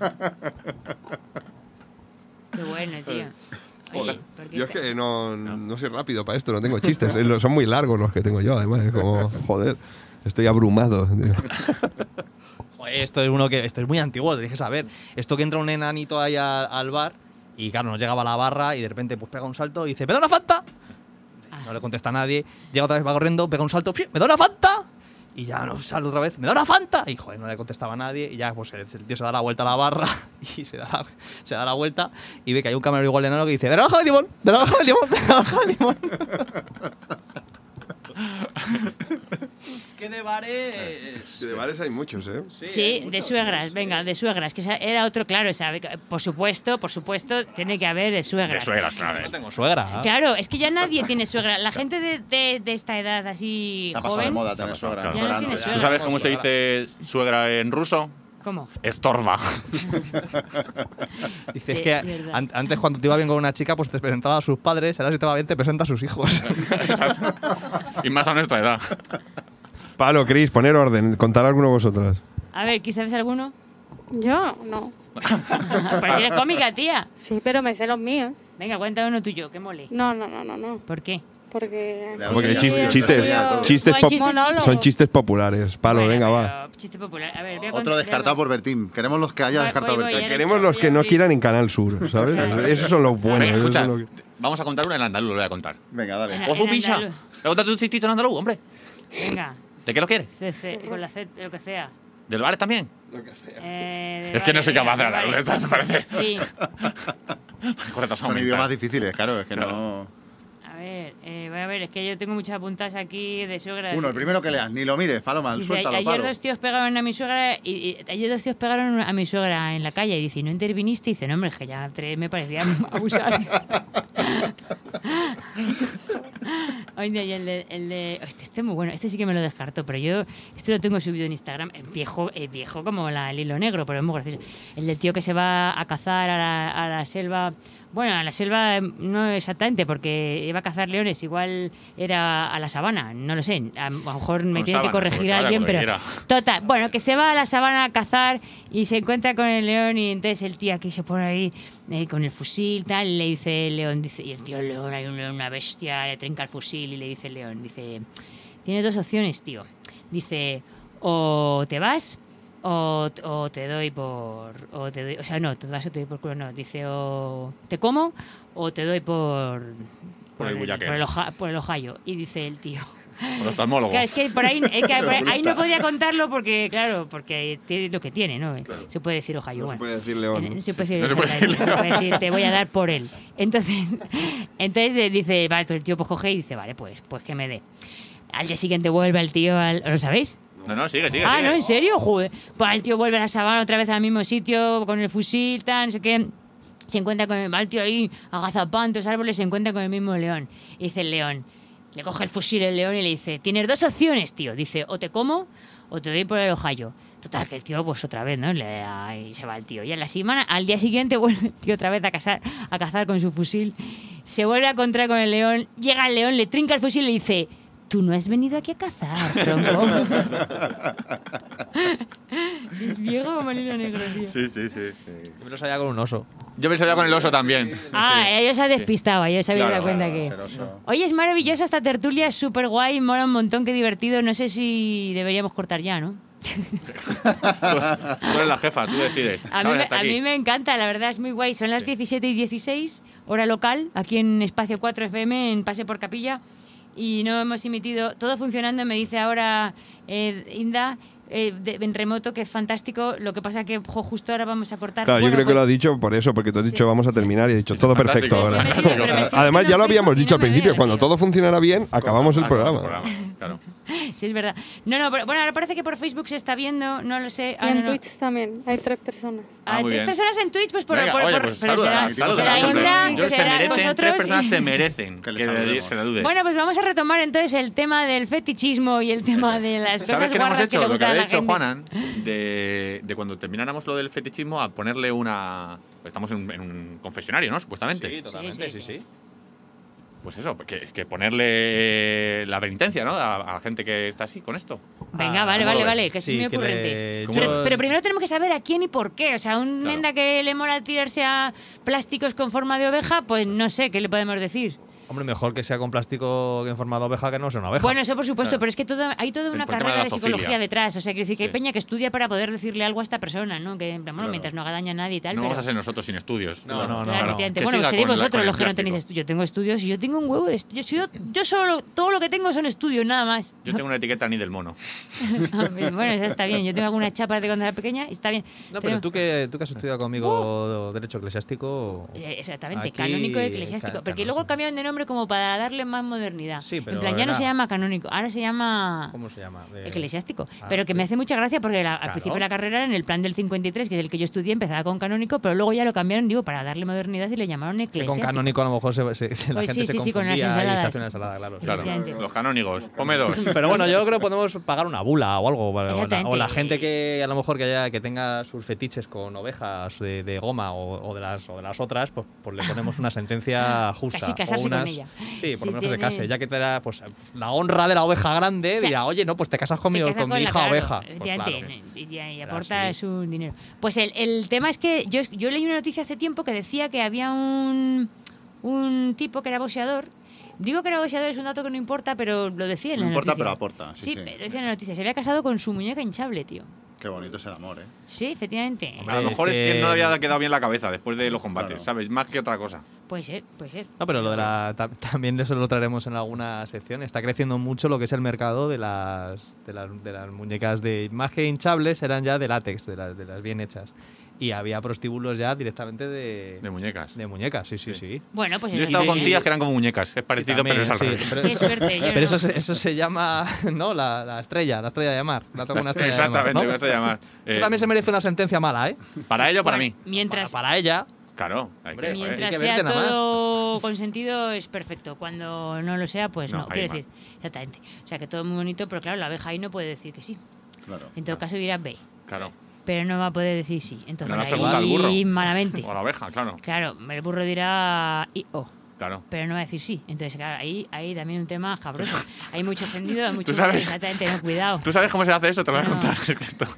Qué bueno, tío. Oye, ¿por qué Yo es está- que no, no soy rápido para esto, no tengo chistes. Eh, Son muy largos los que tengo yo, además. Es como, joder, estoy abrumado. tío. Joder, esto es uno que esto es muy antiguo, tenéis que saber. Esto que entra un enanito ahí a- al bar y claro, nos llegaba a la barra y de repente pues pega un salto y dice, ¿me da una Fanta? No le contesta a nadie. Llega otra vez, va corriendo, pega un salto, ¡fiu! ¡Me da una Fanta! Y ya no sale otra vez, ¡me da una Fanta! Y joder, no le contestaba a nadie. Y ya pues el, el tío se da la vuelta a la barra y se da la, se da la vuelta y ve que hay un camarero igual de enano que dice, ¡de naranja de limón! ¡De naranja de limón! ¡De naranja de limón! Es que de bares. De bares hay muchos, ¿eh? Sí, de suegras, venga, de suegras, que esa era otro, claro, esa, por supuesto, por supuesto, tiene que haber de De suegras. suegras, claro. No tengo suegra. Claro, es que ya nadie tiene suegra. La gente de, de, de esta edad así Se ha pasado de joven, moda tener suegra. Claro. Ya no Suegra tiene ya. suegra. ¿Tú sabes cómo se dice suegra en ruso? ¿cómo? Estorba. Dice, Sí, es que verdad. an- antes cuando te iba bien con una chica, pues te presentaba a sus padres, ahora si te va bien te presenta a sus hijos. Y más a nuestra edad. Palo, Cris, poner orden, contar alguno vosotras. A ver, ¿quizás sabes alguno? Yo, no. Pero si eres cómica, tía. Sí, pero me sé los míos. Venga, cuenta uno tuyo, que mole. No, no, no, no, no. ¿Por qué? Porque... Porque Sí, chis- el chistes, tío- chistes, Buen pop- chiste, Monólogo. son chistes populares. Palo, Bueno, venga, va. pero Chiste popular. A ver, voy a Otro cont- descartado por Bertín. Queremos los que haya Voy- descartado voy- voy, Bertín. ya. Queremos los que no quieran en Canal Sur, ¿sabes? Claro. Esos son los buenos. Venga, esos escucha, son los que- vamos a contar una en andaluz, lo voy a contar. Venga, dale. En- ¡Ozu en pisa! andaluz. Pregúntate un chistito en andaluz, hombre. Venga, ¿De qué lo quieres? C, C, con la C, lo que sea. ¿Del bar también? Eh, de Es que no vale, soy capaz de venga, hablar, vale. ¿esto te parece? Sí. Correcto, Son idiomas difíciles, claro, es que no. A ver, ver, eh, voy a ver, es que yo tengo muchas apuntadas aquí de suegra. Uno, el primero que leas, ni lo mires, Paloma, Dice, suéltalo, ayer Palo. dos tíos pegaron a mi suegra y, y ayer dos tíos pegaron a mi suegra en la calle y dice, ¿no interviniste? Y dice, no, hombre, es que ya tres me parecía abusar. Oye, y el de, el de este, este es muy bueno, este sí que me lo descarto, pero yo este lo tengo subido en Instagram, el viejo, el viejo como la, el hilo negro, pero es muy gracioso. El del tío que se va a cazar a la, a la selva. Bueno, a la selva no exactamente, porque iba a cazar leones, igual era a la sabana, no lo sé, a, a lo mejor me Con tiene que sábanas, corregir sobre todo, alguien, lo que pero quiera. total, bueno, que se va a la sabana a cazar y se encuentra con el león y entonces el tío aquí se pone ahí eh, con el fusil, tal, y le dice el león, dice, y el tío el león, hay un león, una bestia, le trinca el fusil y le dice el león, dice, tienes dos opciones, tío, dice, o te vas o, o te doy por, o te doy, o sea, no, te vas o te doy por culo, no, dice, o te como o te doy por Por el bullaque. por el, oja, por el ojallo. Y dice el tío, Por el oftalmólogo. claro, es que por ahí, es que por ahí, ahí no podía contarlo porque, claro, porque tiene lo que tiene, ¿no? Claro. Se puede decir ojallo. No se bueno. puede decir león, ¿no? No se puede decir, No se puede exactamente, decir no se puede decir, te voy a dar por él. Entonces, entonces eh, dice, vale, pues el tío pues coge y dice, vale, pues, pues que me dé. Al día siguiente vuelve el tío, al, ¿lo sabéis? No, no, sigue, sigue. Ah, sigue. ¿no? ¿En serio? Joder. Pues el tío vuelve a la sabana otra vez al mismo sitio, con el fusil, tal, no sé qué. Se encuentra con el, va el tío ahí, agazapando los árboles, se encuentra con el mismo león. Y dice el león, le coge el fusil el león y le dice, tienes dos opciones, tío. Dice, o te como o te doy por el ojallo. Total, que el tío, pues otra vez, ¿no? Le, ahí se va el tío. Y a la semana, al día siguiente vuelve el tío otra vez a cazar, a cazar con su fusil. Se vuelve a encontrar con el león. Llega el león, le trinca el fusil y le dice, tú no has venido aquí a cazar, tronco. Es viejo como el hilo negro, tío. Sí, sí, sí. Yo me lo sabía con un oso. Yo me sabía con el oso también. Ah, ellos se ha despistado, ellos se habían Claro, dado cuenta claro, que... celoso. Oye, es maravillosa esta tertulia, es súper guay, mola un montón, qué divertido. No sé si deberíamos cortar ya, ¿no? Tú eres la jefa, tú decides. A mí, ¿Sabes? me, Hasta a aquí. mí me encanta, la verdad es muy guay. Son las diecisiete y dieciséis, hora local, aquí en Espacio cuatro F M, en Pase por Capilla. Y no hemos emitido, todo funcionando, me dice ahora eh, Inda, eh, de- en remoto, que es fantástico. Lo que pasa que jo, justo ahora vamos a cortar. Claro, yo Bueno, creo que pues- lo ha dicho por eso, porque tú has dicho Sí, vamos a sí. terminar y he dicho todo perfecto Fantástico. ahora. Me he metido, pero me estoy Además, ya metiendo lo en habíamos Facebook y dicho no al me principio, veo, cuando tío. todo funcionara bien, acabamos el Acabamos programa. Claro. Sí, es verdad. No, no, pero, bueno, ahora parece que por Facebook se está viendo, no lo sé. Y Ah, en no, no. Twitch también, hay tres personas. Ah, Ah, muy tres bien. personas en Twitch, pues por, Venga, por, oye, por- pues pero saluda, será, saluda, será saluda. Inda, Yo se será merecen, tres vosotros. personas y- se merecen Que que, les le saludemos. se la dudes. Bueno, pues vamos a retomar entonces el tema del fetichismo y el tema de las cosas ¿Sabes qué no hemos guarras que hecho? le Lo que gustan a había la dicho gente. Juanan, de, de cuando termináramos lo del fetichismo, a ponerle una... pues estamos en, un- en un confesionario, ¿no? Supuestamente. Sí, totalmente, sí, sí, sí. sí. Pues eso, que, que ponerle la penitencia, ¿no? A, a la gente que está así con esto. Venga, Ah, vale, ¿cómo vale, lo vale, ves? que Sí, sois muy que le- ocurrentes. ¿Cómo? Pero, pero primero tenemos que saber a quién y por qué. O sea, un Claro. menda que le mola tirarse a plásticos con forma de oveja, pues no sé, ¿qué le podemos decir? Hombre, mejor que sea con plástico en forma de oveja que no sea una oveja. Bueno, eso por supuesto, Claro. pero es que todo, hay toda una por el tema carrera de de, la psicología zoofilia. detrás. O sea, que decir que hay Sí. peña que estudia para poder decirle algo a esta persona, ¿no? Que, bueno, Claro. mientras no haga daño a nadie y tal. No pero, vamos a ser nosotros sin estudios. No, no, no, Claro, no. efectivamente. Que Bueno, siga seréis con la- vosotros con los el que no tenéis plástico. estudios. Yo tengo estudios y yo tengo un huevo de estudios. Yo, yo solo, todo lo que tengo son estudios, nada más. Yo tengo una etiqueta ni del mono. Bueno, eso está bien. Yo tengo algunas chapas de cuando era pequeña y está bien. No, pero Tenemos- tú que, tú que has estudiado conmigo Derecho Eclesiástico. Eh, Exactamente, Aquí, canónico y eclesiástico. ca- Porque canónico. luego cambiaron de nombre como para darle más modernidad. Sí, pero en plan, ya no era- se llama canónico, ahora se llama ¿Cómo se llama? De- eclesiástico. Ah, pero que me hace mucha gracia porque la- al Claro. principio de la carrera, en el plan del cincuenta y tres, que es el que yo estudié, empezaba con canónico, pero luego ya lo cambiaron, digo, para darle modernidad y le llamaron Que eclesiástico. con canónico a lo mejor se, se- se- la Pues gente sí, se sí, sí, con las confundía y se ensaladas. hace una ensalada, claro. Claro, Efectivamente. los canónigos. Come dos. Pero bueno, yo creo que podemos pagar una bula o algo. O la, Exactamente. o la gente que a lo mejor que haya que tenga sus fetiches con ovejas de, de goma o, o de las o de las otras, pues, pues le ponemos una sentencia justa. Casi casarse o unas, con ella. Sí, por Si lo menos que se tiene- case. Ya que te da pues, la honra de la oveja grande, O sea, dirá, oye, no, pues te casas con, Te mi, casas con mi la- hija claro, oveja. Pues efectivamente, claro. y, y- y Era aporta así. su dinero. Pues el, el tema es que yo, yo leí una noticia hace tiempo que decía que había un, un tipo que era boxeador. Digo que era boxeador, es un dato que no importa, pero lo decía en No la importa, noticia. pero aporta. Sí, Sí, sí. lo decía en la noticia. Se había casado con su muñeca hinchable, tío. Qué bonito es el amor, ¿eh? Sí, efectivamente. Hombre, A lo Sí, mejor es es que que- no le había quedado bien la cabeza después de los combates, Claro. ¿sabes? Más que otra cosa. Puede ser, puede ser. No, pero lo de la, ta- también eso lo traeremos en alguna sección. Está creciendo mucho lo que es el mercado de las, de las, de las muñecas de más que hinchables, eran ya de látex, de las, de las bien hechas. y había prostíbulos ya directamente de... De muñecas. De muñecas, sí, sí, sí. Bueno, pues... Yo he estado con tías que eran como muñecas. Es parecido, Sí, también, pero es al sí, revés. pero- Qué suerte, yo Pero no. eso, se, eso se llama, ¿no? La, la estrella, la estrella de mar. La toca una estrella Exactamente, de mar, ¿no? me estoy llamar. Eso Eh, también se merece una sentencia mala, ¿eh? ¿Para ella o para mí? Mientras, Para, para ella, Claro. Hay que, Hombre, mientras hay que sea verte nada más. todo consentido es perfecto. Cuando no lo sea, pues No, no. ahí Quiero mal. decir, exactamente. O sea, que todo muy bonito, pero claro, la abeja ahí no puede decir que sí. Claro. En todo caso dirá B, Claro. pero no va a poder decir sí. Entonces No la segunda al ahí burro. malamente. O a la oveja, claro. Claro, el burro dirá I O. Claro. Pero no va a decir sí. Entonces, claro, ahí hay también un tema jabroso. Hay mucho ofendido, hay mucho... ¿Tú sabes? Exactamente, no, cuidado. ¿Tú sabes cómo se hace eso? Te lo voy a No. contar. Es que esto-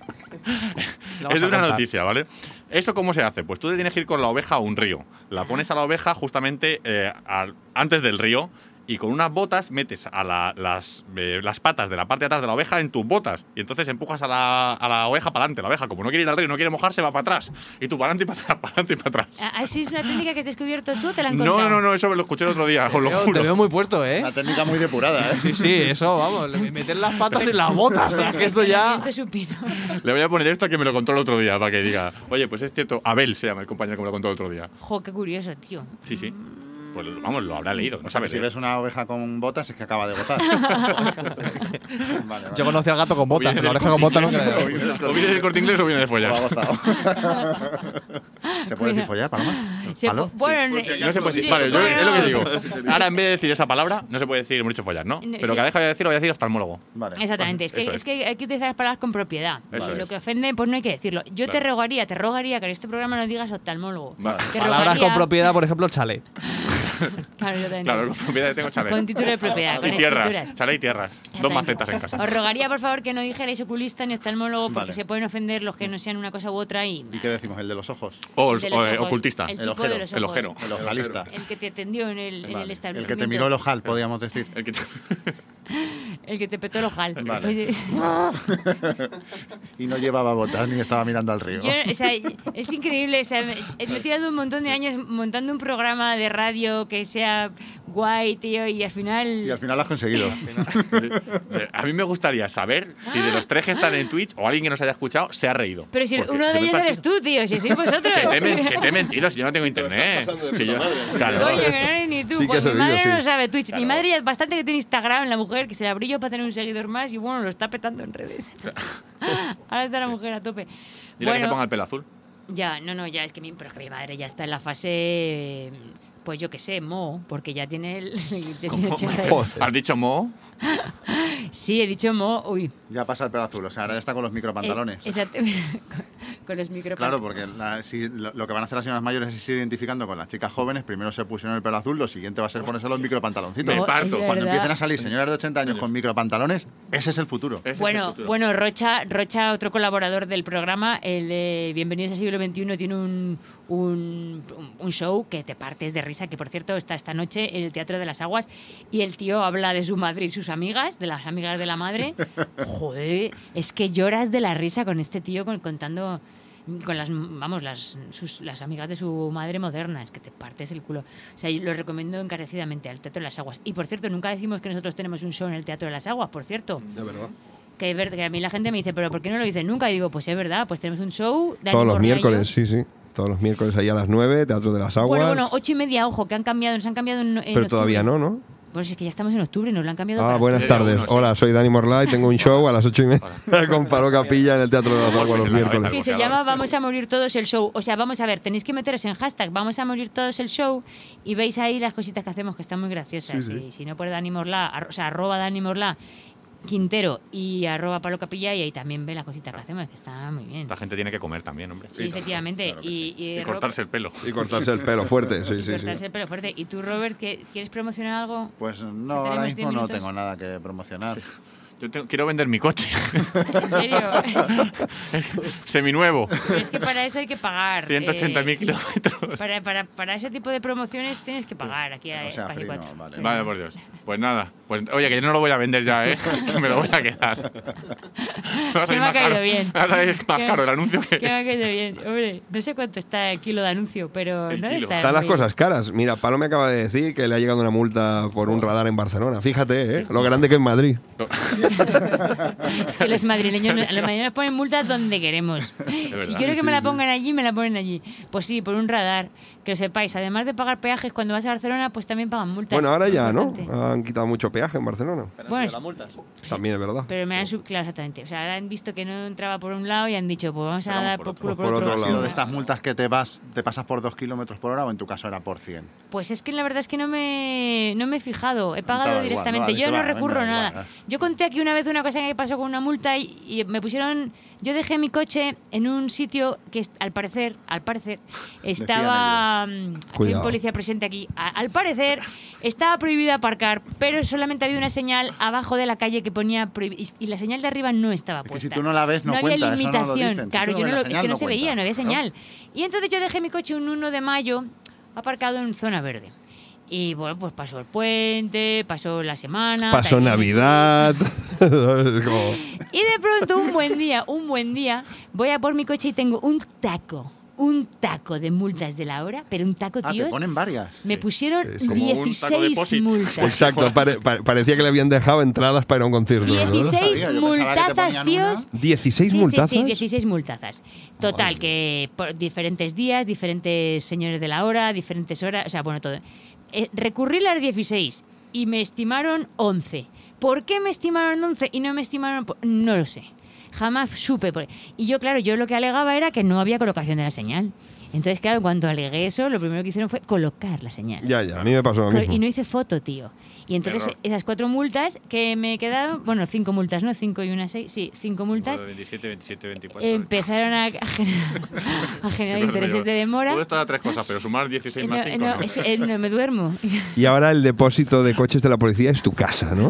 Lo vas es a una contar. noticia, ¿vale? ¿Eso cómo se hace? Pues tú te tienes que ir con la oveja a un río. La pones a la oveja justamente eh, al- antes del río y con unas botas metes a la- las, eh, las patas de la parte de atrás de la oveja en tus botas. Y entonces empujas a la, a la oveja para adelante. La oveja, como no quiere ir al río, no quiere mojarse, va para atrás. Y tú para adelante y para atrás, para adelante y para atrás. Ah, ¿sí es una técnica que has descubierto tú o te la han No, contado? no, no, eso me lo escuché el otro día, os lo Te veo- juro. te veo muy puesto, ¿eh? Una técnica muy depurada, ¿eh? Sí, sí, eso, vamos. Meter las patas en las botas. O sea, que esto ya... Entrenamiento supino. Le voy a poner esto a que me lo contó el otro día, para que diga, oye, pues es cierto, Abel se llama el compañero que me lo contó el otro día. Jo, qué curioso, tío. Sí, sí. Pues vamos, lo habrá leído, no sabes. Si ves una oveja con botas es que acaba de gozar. Vale, vale. Yo conocí al gato con botas, viene pero la del oreja con botas Corte nunca la Inglés. he O viene del Corte Inglés o viene de Lo ha follar. gozado. ¿Se puede decir follar, Paloma? Se ¿Palo? po- bueno, No se puede decir. sí, Vale, yo bueno. es lo que digo. Ahora, en vez de decir esa palabra, no se puede decir hemos dicho follar, ¿no? No, Pero sí. cada vez que voy a decir, lo voy a decir oftalmólogo. Vale. Exactamente, es que, Eso es. es. que hay que utilizar las palabras con propiedad. Eso Lo es. que ofende, pues no hay que decirlo. Yo te Claro. rogaría, te rogaría que en este programa no digas oftalmólogo. Vale. Te Palabras rogaría- con propiedad, por ejemplo, chalet. Claro, yo también. Claro, con propiedad tengo chalet. Con título de propiedad, con Y tierras, escrituras. chalet y tierras. Dos Exactamente. macetas en casa. Os rogaría, por favor, que no dijerais oculista ni oftalmólogo porque Vale. se pueden ofender los que no sean una cosa u otra y... ¿Y qué decimos? ¿El de los ojos? O, El de los o, eh, ojos, ocultista. El El tipo de ojero, los el ojos. ojero. El ojalista. El que te atendió en el, en Vale. el El establecimiento. que te miró el ojal, podríamos decir. El que te- El que te petó el ojal. Vale. Y no llevaba botas ni estaba mirando al río. Yo, o sea, es increíble. O sea, me, me he tirado un montón de años montando un programa de radio que sea guay, tío, y al final... Y al final lo has conseguido. Eh, A mí me gustaría saber si de los tres que están en Twitch o alguien que nos haya escuchado se ha reído. Pero si Porque uno de se me ellos está- eres tú, tío, si sois vosotros. Que te, he men- que te he mentido si yo no tengo internet. Si yo- claro. Coño, que no eres ni tú. Sí que Pues has mi madre oído, no sí. sabe Twitch. Mi Claro. madre ya es bastante que tiene Instagram, la mujer, que se la abrí yo para tener un seguidor más y bueno, lo está petando en redes. Ahora está la mujer a tope. Dile que se Bueno, ponga el pelo azul. ya, no, no, ya, es que mi, pero es que mi madre ya está en la fase, pues yo qué sé, mo, porque ya tiene el... ya tiene ochenta y- Joder. ¿Has dicho mo? Sí, he dicho mo, uy. Ya pasa el pelo azul, o sea, ahora ya está con los micropantalones. Eh, exacto, con, con los micro. Claro, porque la- si lo, lo que van a hacer las señoras mayores es ir identificando con las chicas jóvenes. Primero se pusieron el pelo azul, lo siguiente va a ser ponerse los micropantaloncitos. Me Oh, parto. es Cuando verdad. empiecen a salir señoras de ochenta años con micropantalones, ese es el futuro. Ese es el Bueno, futuro. bueno, Rocha, Rocha, otro colaborador del programa, el de Bienvenidos al siglo veintiuno, tiene un, un, un show que te partes de risa, que por cierto está esta noche en el Teatro de las Aguas, y el tío habla de su madre y sus amigas, de las amigas de la madre. Joder, es que lloras de la risa con este tío con- contando con las, vamos, las, sus, las amigas de su madre moderna, es que te partes el culo. O sea, yo lo recomiendo encarecidamente al Teatro de las Aguas. Y por cierto, nunca decimos que nosotros tenemos un show en el Teatro de las Aguas, por cierto. De verdad. Que, es verdad, que a mí la gente me dice, pero ¿por qué no lo dices nunca? Y digo, pues es verdad, pues tenemos un show. Dani Todos los Bornello. miércoles, sí, sí. Todos los miércoles ahí a las nueve, Teatro de las Aguas. Bueno, bueno, ocho y media, ojo, que han cambiado, nos han cambiado en, en pero octubre. todavía no, ¿no? Pues es que ya estamos en octubre, nos lo han cambiado. Ah, para buenas octubre. tardes. uno, sí. Hola, soy Dani Morla y tengo un show a las ocho y media con Palo Capilla en el Teatro de las Aguas los En la cabeza. miércoles. Que se boxeador. llama Vamos a morir todos el show. O sea, vamos a ver, tenéis que meteros en hashtag Vamos a morir todos el show y veis ahí las cositas que hacemos que están muy graciosas. Sí, sí. Y si no por Dani Morla, ar- o sea, arroba Dani Morla Quintero y arroba Palo Capilla y ahí también ve las cositas que hacemos, que está muy bien. La gente tiene que comer también, hombre. Sí, efectivamente. claro que y, y Y Rob- cortarse el pelo. Y cortarse el pelo fuerte, sí, y sí, cortarse sí. el pelo fuerte. ¿Y tú, Robert, qué- quieres promocionar algo? Pues no, tenemos ahora diez mismo no minutos. tengo nada que promocionar. Yo tengo- quiero vender mi coche. ¿En serio? Seminuevo. Pero es que para eso hay que pagar. ciento ochenta mil eh, kilómetros. Para, para, para ese tipo de promociones tienes que pagar aquí a no sea Espacio free, no, cuatro. vale. Vale, por Dios. Pues nada. Pues oye, que yo no lo voy a vender ya, ¿eh? Que me lo voy a quedar. Me va a Que salir me ha más caído caro. bien. Me va a salir más Que- caro el anuncio que. Que me ha caído bien. Hombre, no sé cuánto está el kilo de anuncio, pero El no kilo. está Están las muy- cosas caras. Mira, Palo me acaba de decir que le ha llegado una multa por un radar en Barcelona. Fíjate, ¿eh? Lo grande que es Madrid. Es que los madrileños, los madrileños ponen multas donde queremos. Si quiero que me la pongan allí, me la ponen allí. Pues sí, por un radar. Que lo sepáis, además de pagar peajes cuando vas a Barcelona, pues también pagan multas. Bueno, ahora ya, ¿no? Han quitado mucho peaje en Barcelona. Bueno, las multas. También es verdad. Pero me han sub... Claro, exactamente. O sea, ahora han visto que no entraba por un lado y han dicho, pues vamos a Pero dar por por, otro. por, Por otro, otro ¿Ha lado. sido de estas multas que te vas, te pasas por dos kilómetros por hora o en tu caso era por cien? Pues es que la verdad es que no me, no me he fijado, he pagado Estaba igual, directamente. ¿no? Yo no Has dicho, va, recurro venga, nada. igual, ¿eh? Yo conté aquí una vez una cosa que pasó con una multa y, y me pusieron. Yo dejé mi coche en un sitio que es- al parecer, al parecer, estaba. mm, Aquí hay Cuidado. un policía presente aquí. A- al parecer estaba prohibido aparcar, pero solamente había una señal abajo de la calle que ponía prohibi- y, y la señal de arriba no estaba Es que puesta. si tú no la ves, no había cuenta, eso no lo limitación. dicen. Si Claro, tú no yo ves no la lo- es señal, que no, no se cuenta. veía, no había Claro. señal. Y entonces yo dejé mi coche un uno de mayo aparcado en zona verde. Y bueno, pues pasó el puente, pasó la semana. Pasó también- Navidad. Es como- Y de pronto, un buen día, un buen día, voy a por mi coche y tengo un taco, un taco de multas de la hora, pero un taco, Ah, te tíos. ponen varias. Me pusieron Es como un taco dieciséis deposit. multas. Exacto, pare- pare- parecía que le habían dejado entradas para ir a un concierto. ¿no? dieciséis sabía, yo pensaba que te multazas, ponían tíos. ¿dieciséis Sí, multazas? Sí, sí, dieciséis multazas. Total, Madre que por diferentes días, diferentes señores de la hora, diferentes horas, o sea, bueno, todo. Eh, recurrí las dieciséis y me estimaron once. ¿Por qué me estimaron once y no me estimaron? po- No lo sé. Jamás supe. por- Y yo, claro, yo lo que alegaba era que no había colocación de la señal. Entonces, claro, cuando alegué eso, lo primero que hicieron fue colocar la señal. Ya, ya, a mí me pasó lo Co- mismo. Y no hice foto, tío. Y entonces Error. esas cuatro multas que me quedaron, bueno, cinco multas, ¿no? Cinco y una seis, sí, cinco multas, veintisiete, veintisiete, veinticuatro. empezaron a, a generar, a generar intereses de demora. Puedo estar a tres cosas, pero sumar dieciséis Eh, más No, cinco. no, es- eh, no, me duermo. Y ahora el depósito de coches de la policía es tu casa, ¿no?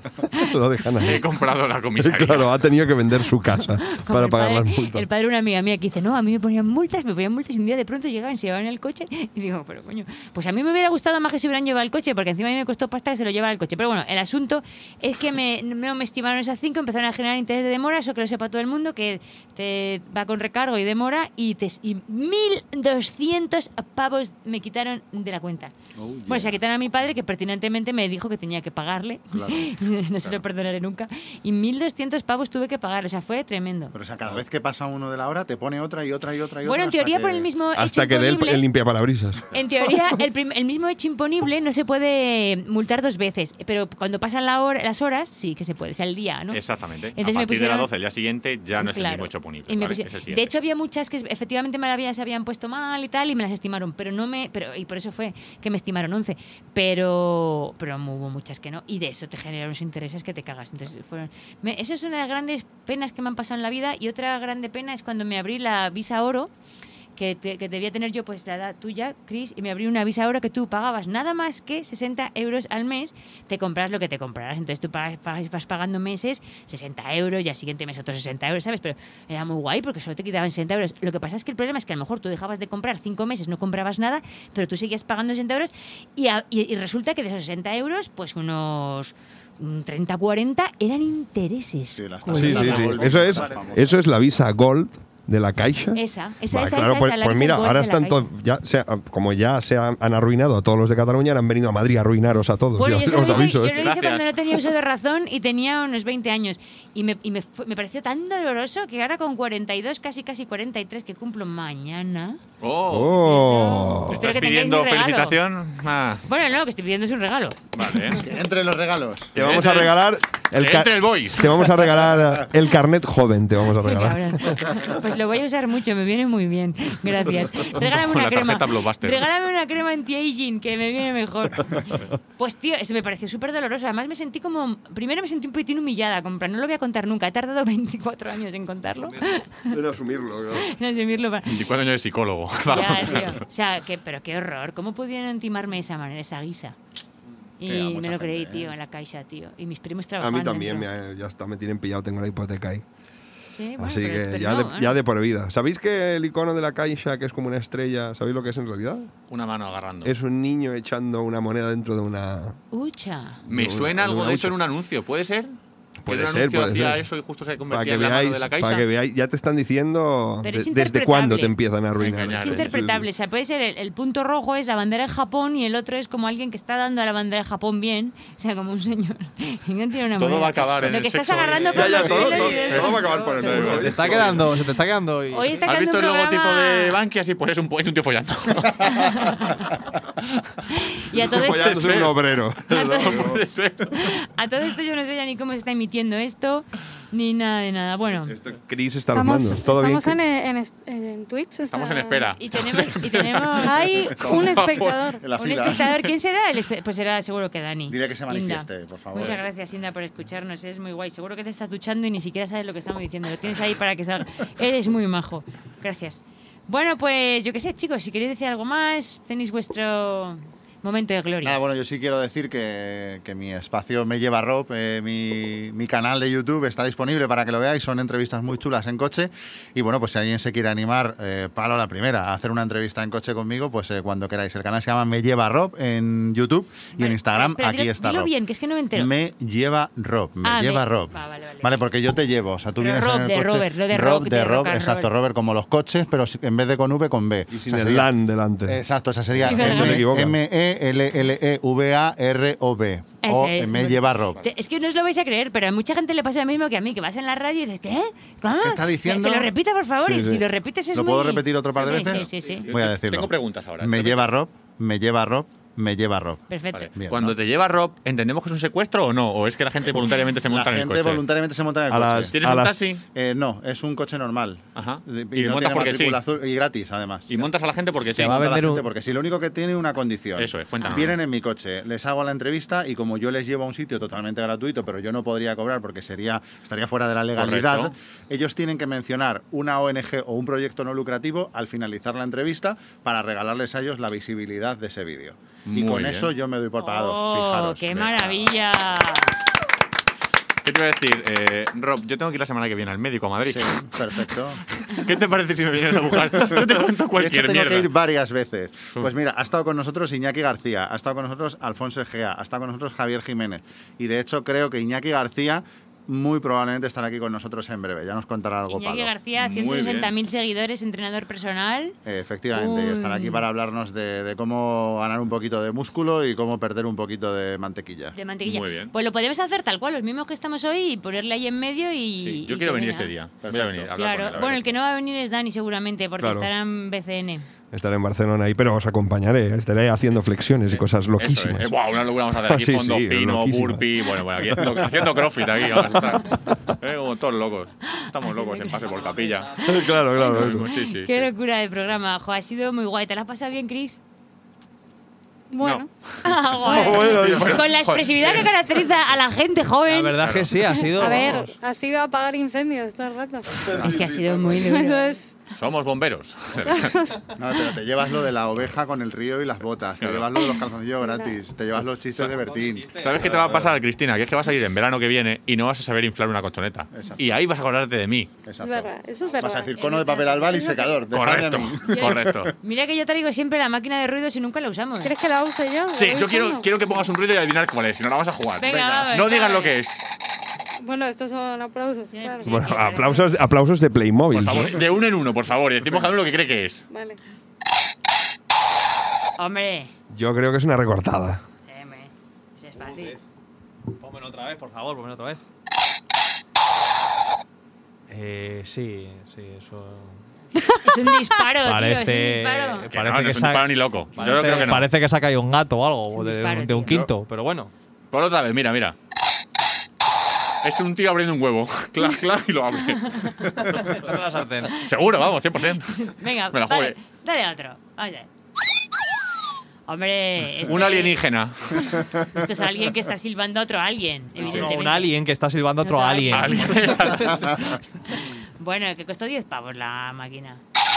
Lo dejan ahí. He comprado la comisaría. Claro, ha tenido que vender su casa Como para el pagar padre- las multas. El padre de una amiga mía que dice, no, a mí me ponían multas, me ponían multas y un día de pronto llegaban, se llevaban el coche y digo, pero coño, pues a mí me hubiera gustado más que se hubieran llevado el coche porque encima a mí me costó pasta que se lo llevara el coche. Pero bueno, el asunto es que me, me, me estimaron esas cinco, empezaron a generar interés de demora, eso que lo sepa todo el mundo, que te va con recargo y demora y, te, y mil doscientos pavos me quitaron de la cuenta. Oh, yeah. Bueno, se la quitaron a mi padre que pertinentemente me dijo que tenía que pagarle. Claro, no se lo perdonaré nunca. Y mil doscientos pavos tuve que pagar, o sea, fue tremendo. Pero o sea, cada vez que pasa uno de la hora te pone otra y otra y otra y Bueno, otra. en hasta teoría que- por el mismo Hasta hecho que dé el, imponible, el limpiaparabrisas. en teoría el, prim- el mismo hecho imponible no se puede multar dos veces, pero cuando pasan la hora, las horas sí que se puede, o sea, el día, ¿no? Exactamente. Entonces a me partir de pusieron- las doce, el día siguiente, ya no es el Claro. mismo hecho punible. Y me ¿vale? pusi- Es el de siguiente. hecho había muchas que efectivamente me la había- se habían puesto mal y tal y me las estimaron, pero no me pero y por eso fue que me estimaron once, pero pero hubo muchas que no y de eso te generan unos intereses que te cagas. Entonces fueron me- eso es una de las grandes penas que me han pasado en la vida y otra grande pena es cuando me abrí la Visa Oro. Que, te- que debía tener yo pues la edad tuya, Chris, y me abrí una Visa Oro que tú pagabas nada más que sesenta euros al mes, te compras lo que te comprarás. Entonces tú pagas, pagas- vas pagando meses sesenta euros y al siguiente mes otros sesenta euros, ¿sabes? Pero era muy guay porque solo te quitaban sesenta euros. Lo que pasa es que el problema es que a lo mejor tú dejabas de comprar cinco meses, no comprabas nada, pero tú seguías pagando sesenta euros y, a- y- y resulta que de esos sesenta euros, pues unos mm, treinta, cuarenta eran intereses. Sí, las Pues Sí, La sí, sí. Gold, Eso es, la famosa. eso es la Visa Gold de la Caixa. Esa, esa, Va, esa, claro, esa, pues, esa, la pues Visa mira, Gold ahora de la están Caixa. todos, ya se- como ya se han, han arruinado a todos los de Cataluña, ahora han venido a Madrid a arruinaros a todos. Bueno, ya yo, se os lo dije, aviso, yo ¿eh? lo dije Gracias. cuando no tenía uso de razón y tenía unos veinte años. Y me, y me, fue- me pareció tan doloroso que ahora con cuarenta y dos, casi casi cuarenta y tres, que cumplo mañana. Oh, Oh. Espero ¿estás que tengáis pidiendo mi regalo. felicitación? Ah, Bueno, no, lo que estoy pidiendo es un regalo. vale. Que entre los regalos. Te vamos a Entre- regalar el, que ca- entre el boys. te vamos a regalar el carnet joven, te vamos a regalar. Cabrón. Pues lo voy a usar mucho, me viene muy bien. Gracias. Regálame Con una la crema. tarjeta Blockbuster. Regálame una crema anti-aging, que me viene mejor. Pues tío, eso me pareció súper doloroso. Además me sentí como... Primero me sentí un poquitín humillada. Como, no lo voy a contar nunca. He tardado veinticuatro años en contarlo. En asumirlo, En asumirlo. para- veinticuatro años de psicólogo. Ya, tío. O sea, que, pero qué horror. ¿Cómo pudieron timarme de esa manera, esa guisa? Y Sí, a me mucha lo creí, gente, ¿eh? tío, en la caixa, tío. Y mis primos A trabajaban mí también, dentro. me ha- ya está, me tienen pillado, tengo la hipoteca ahí. Sí, bueno, Así pero- que pero ya, no, de, ¿eh? ya de por vida. ¿Sabéis que el icono de la Caixa, que es como una estrella, ¿sabéis lo que es en realidad? Una mano agarrando. Es un niño echando una moneda dentro de una... Ucha. Me de una- suena de algo una de eso hucha. en un anuncio, ¿puede ser? Puede un ser, anuncio puede hacía ser. eso y justo se Para convertía que, en la mano veáis, de la Caixa. para que veáis, ya te están diciendo Pero es de- desde interpretable. cuándo te empiezan a arruinar. Engañar. Es Sí, interpretable, o sea, puede ser el, el punto rojo es la bandera de Japón y el otro es como alguien que está dando a la bandera de Japón bien, o sea, como un señor. Y no tiene una Todo moneda. va a acabar en Lo el que estás sexo. agarrando Ya, por ya, los todo, pelos todo, y de- todo va a acabar por el Se mismo. te está quedando, se te está quedando. Y... Hoy está ¿Has quedando visto un el logotipo programa- de Bankia? Así, pues es un, es un tío follando. Y a todo, esto, Follándose un obrero. a, todo, Puede ser. a todo esto yo no sé ya ni cómo se está emitiendo esto, ni nada de nada. Bueno, Esto, Chris está a los Estamos, mandos. ¿Todo bien? estamos en, en, en Twitch. Estamos está- en espera. y tenemos, y tenemos Hay un espectador. En la un fila. espectador. ¿Quién será? El espe- pues será seguro que Dani. Dile que se Inda. manifieste, por favor. Muchas gracias, Inda, por escucharnos. Es muy guay. Seguro que te estás duchando y ni siquiera sabes lo que estamos diciendo. Lo tienes ahí para que salga. Eres muy majo. Gracias. Bueno, pues yo qué sé, chicos. Si queréis decir algo más, tenéis vuestro momento de gloria. Nada, bueno, yo sí quiero decir que, que mi espacio Me Lleva Rob, eh, mi, mi canal de YouTube está disponible para que lo veáis. Son entrevistas muy chulas en coche. Y bueno, pues si alguien se quiere animar, eh, palo la primera, a hacer una entrevista en coche conmigo, pues eh, cuando queráis. El canal se llama Me Lleva Rob en YouTube y Vale, en Instagram. espera, aquí dilo, está dilo Rob. bien, que es que no me entero. Me Lleva Rob, Me Ah, Lleva me- Rob. Va, vale, vale. Vale, porque yo te llevo. O sea, tú Pero vienes Rob en el de coche. Robert, lo de Rob rock, de de Rob, rock and exacto, roll. Robert, como los coches, pero si- en vez de con V, con B. Y O sin sea, el sería- LAN delante. Exacto, esa sería Sí, verdad. No se equivoca. M E L L E V A R O B. O Ese es, Me bueno. Lleva Rob. Te- Es que no os lo vais a creer, pero a mucha gente le pasa lo mismo que a mí, que vas en la radio y dices, ¿qué? ¿Cómo? ¿Qué está diciendo? Que lo repita, por favor, Sí, y sí. si lo repites es ¿Lo muy... puedo repetir otro par de Sí, veces? Sí, sí, sí. Voy a decirlo. Tengo preguntas ahora. Me Lleva Rob, Me Lleva Rob, Me Lleva Rob. Perfecto. Vale. Bien, Cuando ¿no? te lleva Rob, ¿entendemos que es un secuestro o no? ¿O es que la gente voluntariamente se monta La en el gente coche? voluntariamente se monta en el A coche. las- ¿Tienes a un las- taxi? Eh, no, es un coche normal. Ajá. Y, Y no montas tiene porque matrícula sí. azul y gratis, además. Y montas a la gente porque sí. va a Monta la vender un- gente porque sí, lo único que tiene una condición. Eso es, cuéntanos. Vienen en mi coche, les hago la entrevista y como yo les llevo a un sitio totalmente gratuito, pero yo no podría cobrar porque sería estaría fuera de la legalidad, Correcto. ellos tienen que mencionar una O N G o un proyecto no lucrativo al finalizar la entrevista para regalarles a ellos la visibilidad de ese vídeo. Y Muy con bien. eso yo me doy por pagado, ¡Oh, fijaros. qué venga. maravilla! ¿Qué te iba a decir? Eh, Rob, yo tengo que ir la semana que viene al médico a Madrid. Sí, perfecto. ¿Qué te parece si me vienes a buscar? Yo te cuento De cualquier hecho, tengo mierda. que ir varias veces. Pues mira, ha estado con nosotros Iñaki García, ha estado con nosotros Alfonso Egea, ha estado con nosotros Javier Jiménez. Y de hecho creo que Iñaki García muy probablemente estará aquí con nosotros en breve. Ya nos contará algo, Iñaki Pablo. García, Muy ciento sesenta mil bien. seguidores, entrenador personal. Eh, Efectivamente, y Uy. estará aquí para hablarnos de, de cómo ganar un poquito de músculo y cómo perder un poquito de mantequilla. De mantequilla. Muy bien. Pues lo podemos hacer tal cual, los mismos que estamos hoy, y ponerle ahí en medio y. Sí, yo y quiero que venir venga. ese día. Voy a Perfecto. venir a hablar Claro, con él, a bueno, ver el que no va a venir es Dani seguramente, porque Claro. estará en B C N. Estaré en Barcelona ahí, pero os acompañe. Estaré haciendo flexiones y cosas Eso loquísimas. es. Eh, buah, una locura vamos a hacer aquí, Sí, fondo sí, pino, loquísima. burpee, bueno, bueno, aquí haciendo, haciendo crossfit aquí, vamos a estar. Eh, como todos locos. Estamos locos en pase por capilla. claro, claro. eso. Sí, sí, Qué sí. locura de programa, jo, ha sido muy guay. ¿Te la has pasado bien, Chris? Bueno, Ah, guay. Bueno, digo, Con la expresividad que caracteriza a la gente La joven. verdad es que sí, ha sido. a ver, vamos. ha sido apagar incendios todo el rato. Es que ha sido muy duro. Entonces, Somos bomberos. No, pero te llevas lo de la oveja con el río y las botas, te Claro. llevas lo de los calzoncillos gratis, te llevas los chistes de Bertín. ¿Sabes qué te va a pasar, Cristina? Que es que vas a ir en verano que viene y no vas a saber inflar una colchoneta. Exacto. Y ahí vas a acordarte de mí. Exacto. es verdad, eso es verdad. Vas a decir cono de papel albal y secador. dejadme a Correcto, mí. correcto. Mira que yo traigo siempre la máquina de ruidos y nunca la usamos. ¿Quieres que la use yo? Sí, ¿La voy yo quiero, usando? quiero que pongas un ruido y adivinar cuál es, si no la vamos a jugar. Venga, Venga. vamos, No venga, digas lo venga. que es. Bueno, estos son aplausos, Sí, claro. sí. Bueno, aplausos, aplausos de Playmobil. Por favor, ¿sí? de uno en uno, por favor. Y decimos cada uno lo que cree que es. Vale. Hombre, Yo creo que es una recortada. eh, me- ese es fácil. Pónmelo otra vez, por favor, pónmelo otra vez. Eh, sí, sí, eso. Es un disparo, tío, es un Parece. disparo. Que Parece no, no que es un sa- disparo ni loco. Yo Parece, creo que no. parece que se ha caído un gato o algo, Es un de, disparo, de un tío. quinto, pero bueno. Por otra vez, mira, mira. Es un tío abriendo un huevo. clac, clac, y lo abre. Echando la sartén. Seguro, vamos, cien por ciento. Venga, Me la vale, juegue. dale otro. Oye. Hombre, este- Un alienígena. Esto es alguien que está silbando a otro alguien, No, evidentemente. un alien que está silbando a otro Otro alien. Alien. Bueno, que costó diez pavos la máquina.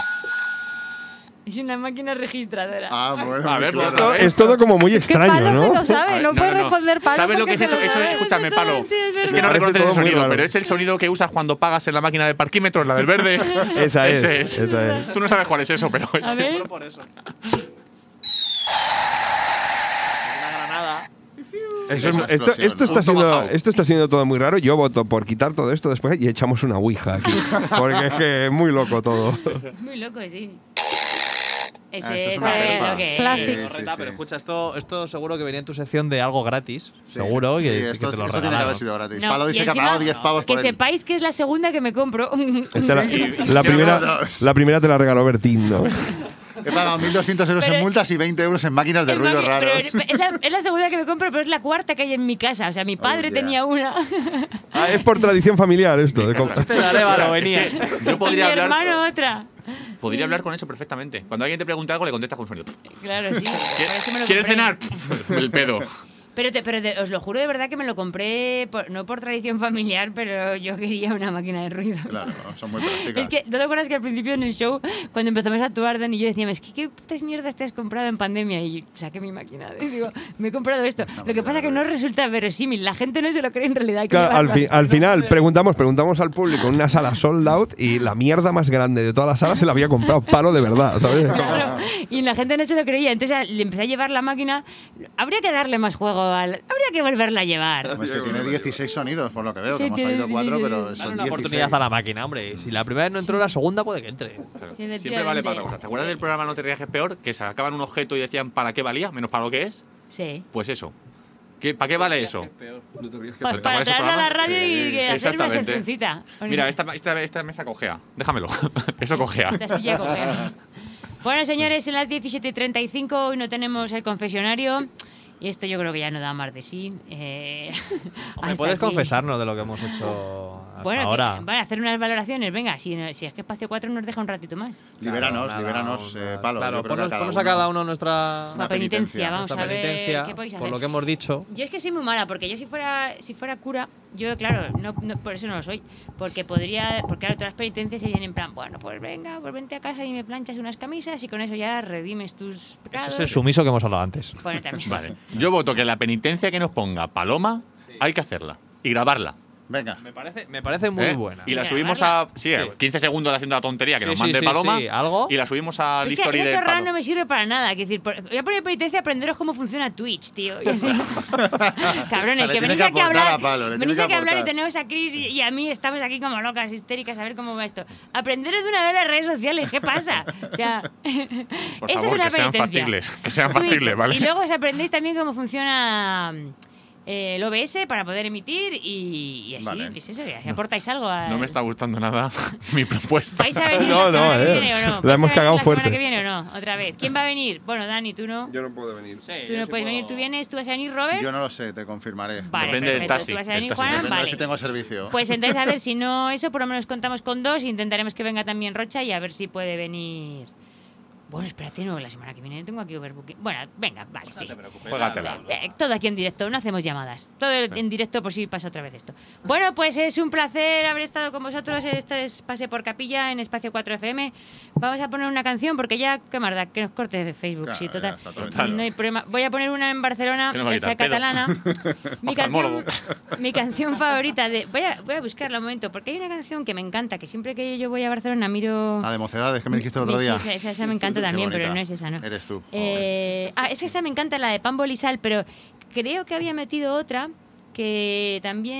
Es una máquina registradora. Ah, bueno. A ver, claro. Esto es todo como muy Que extraño, Palo se ¿no? lo sabe, A ver, no, puede responder Palo. ¿Sabes lo que porque es eso? se lo Eso es, sabe. escúchame, Palo. Sí, es Es verdad. que no Me parece reconoces el todo muy sonido, raro. pero es el sonido que usas cuando pagas en la máquina del parquímetro, la del verde. Esa es, Ese esa es. Tú no sabes cuál es eso, pero A es ver. eso. por eso. Una granada. Eso Es es- una esto, explosión. esto, está Un siendo, tomahawk. esto está siendo todo muy raro. Yo voto por quitar todo esto después y echamos una ouija aquí. Porque es que es muy loco todo. Es muy loco, sí. Ah, Ese eso es es una eh, pepa. lo que Clásico. Sí, Correcta, sí, pero sí. escucha, esto, esto seguro que venía en tu sección de algo gratis. Sí, seguro sí. que, Sí, que esto, te lo esto tiene que regalaron. haber sido gratis. No, Palo y dice que ha encima, pagado diez pavos que por él. sepáis que es la segunda que me compro. Esta la, Y- la primera, dos. la primera te la regaló Bertín, ¿no? He pagado mil doscientos euros Pero- en multas y veinte euros en máquinas de El ruido maqui- raros. pero es, la, es la segunda que me compro, pero es la cuarta que hay en mi casa. O sea, mi padre Hostia. tenía una. Ah, es por tradición familiar esto. De com- Este la Arévalo venía. Yo Y mi podría hablar, hermano otra. podría hablar con eso perfectamente. Cuando alguien te pregunta algo, le contestas con un sonido. Claro, sí. Por eso me lo ¿Quieres compré. cenar? El pedo. Pero, te, pero te- os lo juro de verdad que me lo compré, por- no por tradición familiar, pero yo quería una máquina de ruidos. Claro, son muy prácticas. Es que, ¿no te acuerdas que al principio en el show, cuando empezamos a actuar, Dan y yo decíamos, ¿qué, qué putas mierdas te has comprado en pandemia? Y saqué mi máquina y digo, me he comprado esto. Lo que pasa es que no resulta verosímil, la gente no se lo cree en realidad. que Claro, lleva al, fi- cosas. al final preguntamos, preguntamos al público en una sala sold out y la mierda más grande de toda la sala se la había comprado Palo de verdad, ¿sabes? Claro, y la gente no se lo creía. Entonces le empecé a llevar la máquina. Habría que darle más juego al. Habría que volverla a llevar. Hombre, es que tiene dieciséis sonidos, por lo que veo. Sí, que hemos tiene oído cuatro, dieciséis. pero Dale son una dieciséis. oportunidad a la máquina, hombre. Si la primera no entró, la segunda puede que entre. Claro. Sí, Siempre vale para otra cosa. efectivamente. ¿Te acuerdas del programa No te rías que es peor? Que sacaban un objeto y decían para qué valía, menos para lo que es. Sí. Pues eso. ¿Qué, ¿Para qué vale eso? Pa- ¿Te para acuerdas ese traerlo a la programa? radio y que hacer una Exactamente. seccioncita. Mira, esta, esta, esta mesa cojea. Déjamelo. Eso cojea. Esta silla cojea. Bueno, señores, son las diecisiete y treinta y cinco. Hoy no tenemos el confesionario. Y esto yo creo que ya no da más de sí. Eh, Hombre, hasta puedes aquí. confesarnos de lo que hemos hecho hasta Bueno, que- ahora. vale, hacer unas valoraciones. Venga, si, si es que Espacio cuatro nos deja un ratito más. Libéranos, Claro, nada, libéranos, nada. eh, Palo. Claro, yo creo que ponnos, ponnos a cada uno nuestra, La penitencia, vamos nuestra a ver penitencia qué podéis por hacer. lo que hemos dicho. Yo es que soy muy mala, porque yo si fuera si fuera cura, yo claro, no, no- por eso no lo soy, porque podría, porque claro, todas las penitencias serían en plan, bueno, pues venga, pues vente a casa y me planchas unas camisas y con eso ya redimes tus pecados. Eso es el sumiso que hemos hablado antes. Bueno, también. Vale. Yo voto que la penitencia que nos ponga Paloma hay que hacerla. Y grabarla. Venga. Me parece, me parece muy ¿eh? buena. Y la Mira, subimos grabarla. a. Sí, Sí. quince segundos haciendo la tontería que Sí, nos sí, mande sí, Paloma. sí, algo. Y la subimos al Es que history esa de chorrada Palo. no me sirve para nada. Quiero decir, por- voy a poner penitencia a aprenderos cómo funciona Twitch, tío. Y así. Cabrones, O sea, le que tiene venís que aquí a aportar hablar. a Palo, le venís tiene aquí que a hablar y aportar. tenemos a Chris y, y a mí estamos aquí como locas, histéricas, a ver cómo va esto. Aprenderos de una vez las redes sociales, ¿qué pasa? O sea, Por eso favor, es una que sean penitencia. factibles. Que sean Twitch. factibles, ¿vale? Y luego os aprendéis también cómo funciona eh, el O B S para poder emitir y, y así, Vale. pues eso, si aportáis algo. al- No me está gustando nada mi propuesta. ¿Vais a venir No, la no, semana que eh. viene o no? La ¿Vais a hemos venir cagado la fuerte. semana que viene o no? Otra vez. ¿Quién va a venir? Bueno, Dani, tú no. Yo no puedo venir. Tú no puedes venir, tú vienes, tú vas a venir, Robert. Yo no lo sé, te confirmaré. Vale, Depende del perfecto. taxi, Tú vas a del venir, taxi. Juan, Depende de vale. si tengo servicio. Pues entonces, a ver, si no eso, por lo menos contamos con dos. Intentaremos que venga también Rocha y a ver si puede venir. Bueno, espérate, no, la semana que viene tengo aquí overbooking. Bueno, venga, vale, sí. Juégatela. Eh, Todo aquí en directo, no hacemos llamadas. Todo en directo por si pasa otra vez esto. Bueno, pues es un placer haber estado con vosotros. Esto es Pase por Capilla en Espacio cuatro F M. Vamos a poner una canción porque ya, qué más da, que nos corte de Facebook. Claro, sí, ya total. está todo Total. No hay problema. Voy a poner una en Barcelona, Que nos va a que quitar sea pedo. catalana. mi, Oftalmólogo. canción, mi canción favorita de. Voy a, voy a buscarla un momento porque hay una canción que me encanta, que siempre que yo voy a Barcelona miro. Ah, de mocedades, que me dijiste el otro Sí, día. esa, esa- esa me encanta Qué también, pero bonita. no es esa, ¿no? Eres tú. Eh, ah, es que esa me encanta, la de Pan Bol y Sal, pero creo que había metido otra que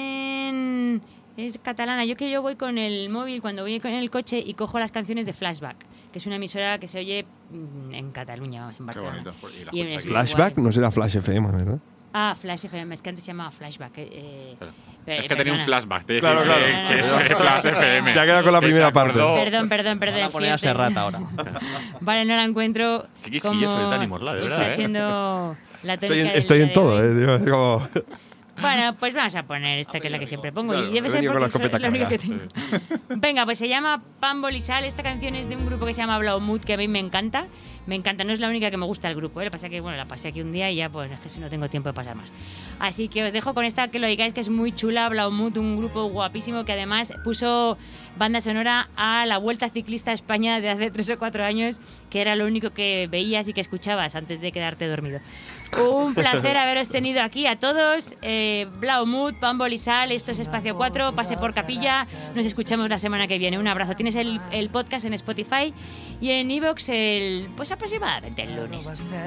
también es catalana. Yo que yo voy con el móvil cuando voy con el coche y cojo las canciones de Flashback, que es una emisora que se oye mm, en Cataluña, vamos, en Qué Barcelona. bonito. Y la Y en puesta el- aquí. Flashback no será Flash F M, ¿verdad? Ah, Flash F M, es que antes se llamaba Flashback. eh, Claro. pero- Es que tenía un perdona. flashback. de Claro, decir claro. que- que es Flash F M. Se ha quedado con la Que primera se acordó. parte. Perdón, perdón, perdón. Van a poner a fíjate. Serrat ahora. Vale, no la encuentro. Qué quisquilloso como es Dani Morla, de está verdad, ¿eh? siendo la Estoy tónica en, del estoy día en de todo, hoy. ¿eh? Digo, es como- Bueno, pues vamos a poner esta que es la que siempre pongo. Claro, y debe he ser venido con la porque es escopeta la única que cargada. tengo. Venga, pues se llama Pan Bol y Sal. Esta canción es de un grupo que se llama Blaumut, que a mí me encanta. Me encanta, no es la única que me gusta del grupo. ¿eh? Lo que pasa es que bueno, la pasé aquí un día y ya pues es que si no tengo tiempo de pasar más. Así que os dejo con esta que lo digáis, que es muy chula. Blaumut, un grupo guapísimo que además puso banda sonora a la Vuelta Ciclista a España de hace tres o cuatro años, que era lo único que veías y que escuchabas antes de quedarte dormido. Un placer haberos tenido aquí a todos. Eh, Blaumut, Pan Bol y Sal, esto es Espacio cuatro, Pase por Capilla. Nos escuchamos la semana que viene. Un abrazo. Tienes el, el podcast en Spotify y en iVoox el, pues aproximadamente el lunes.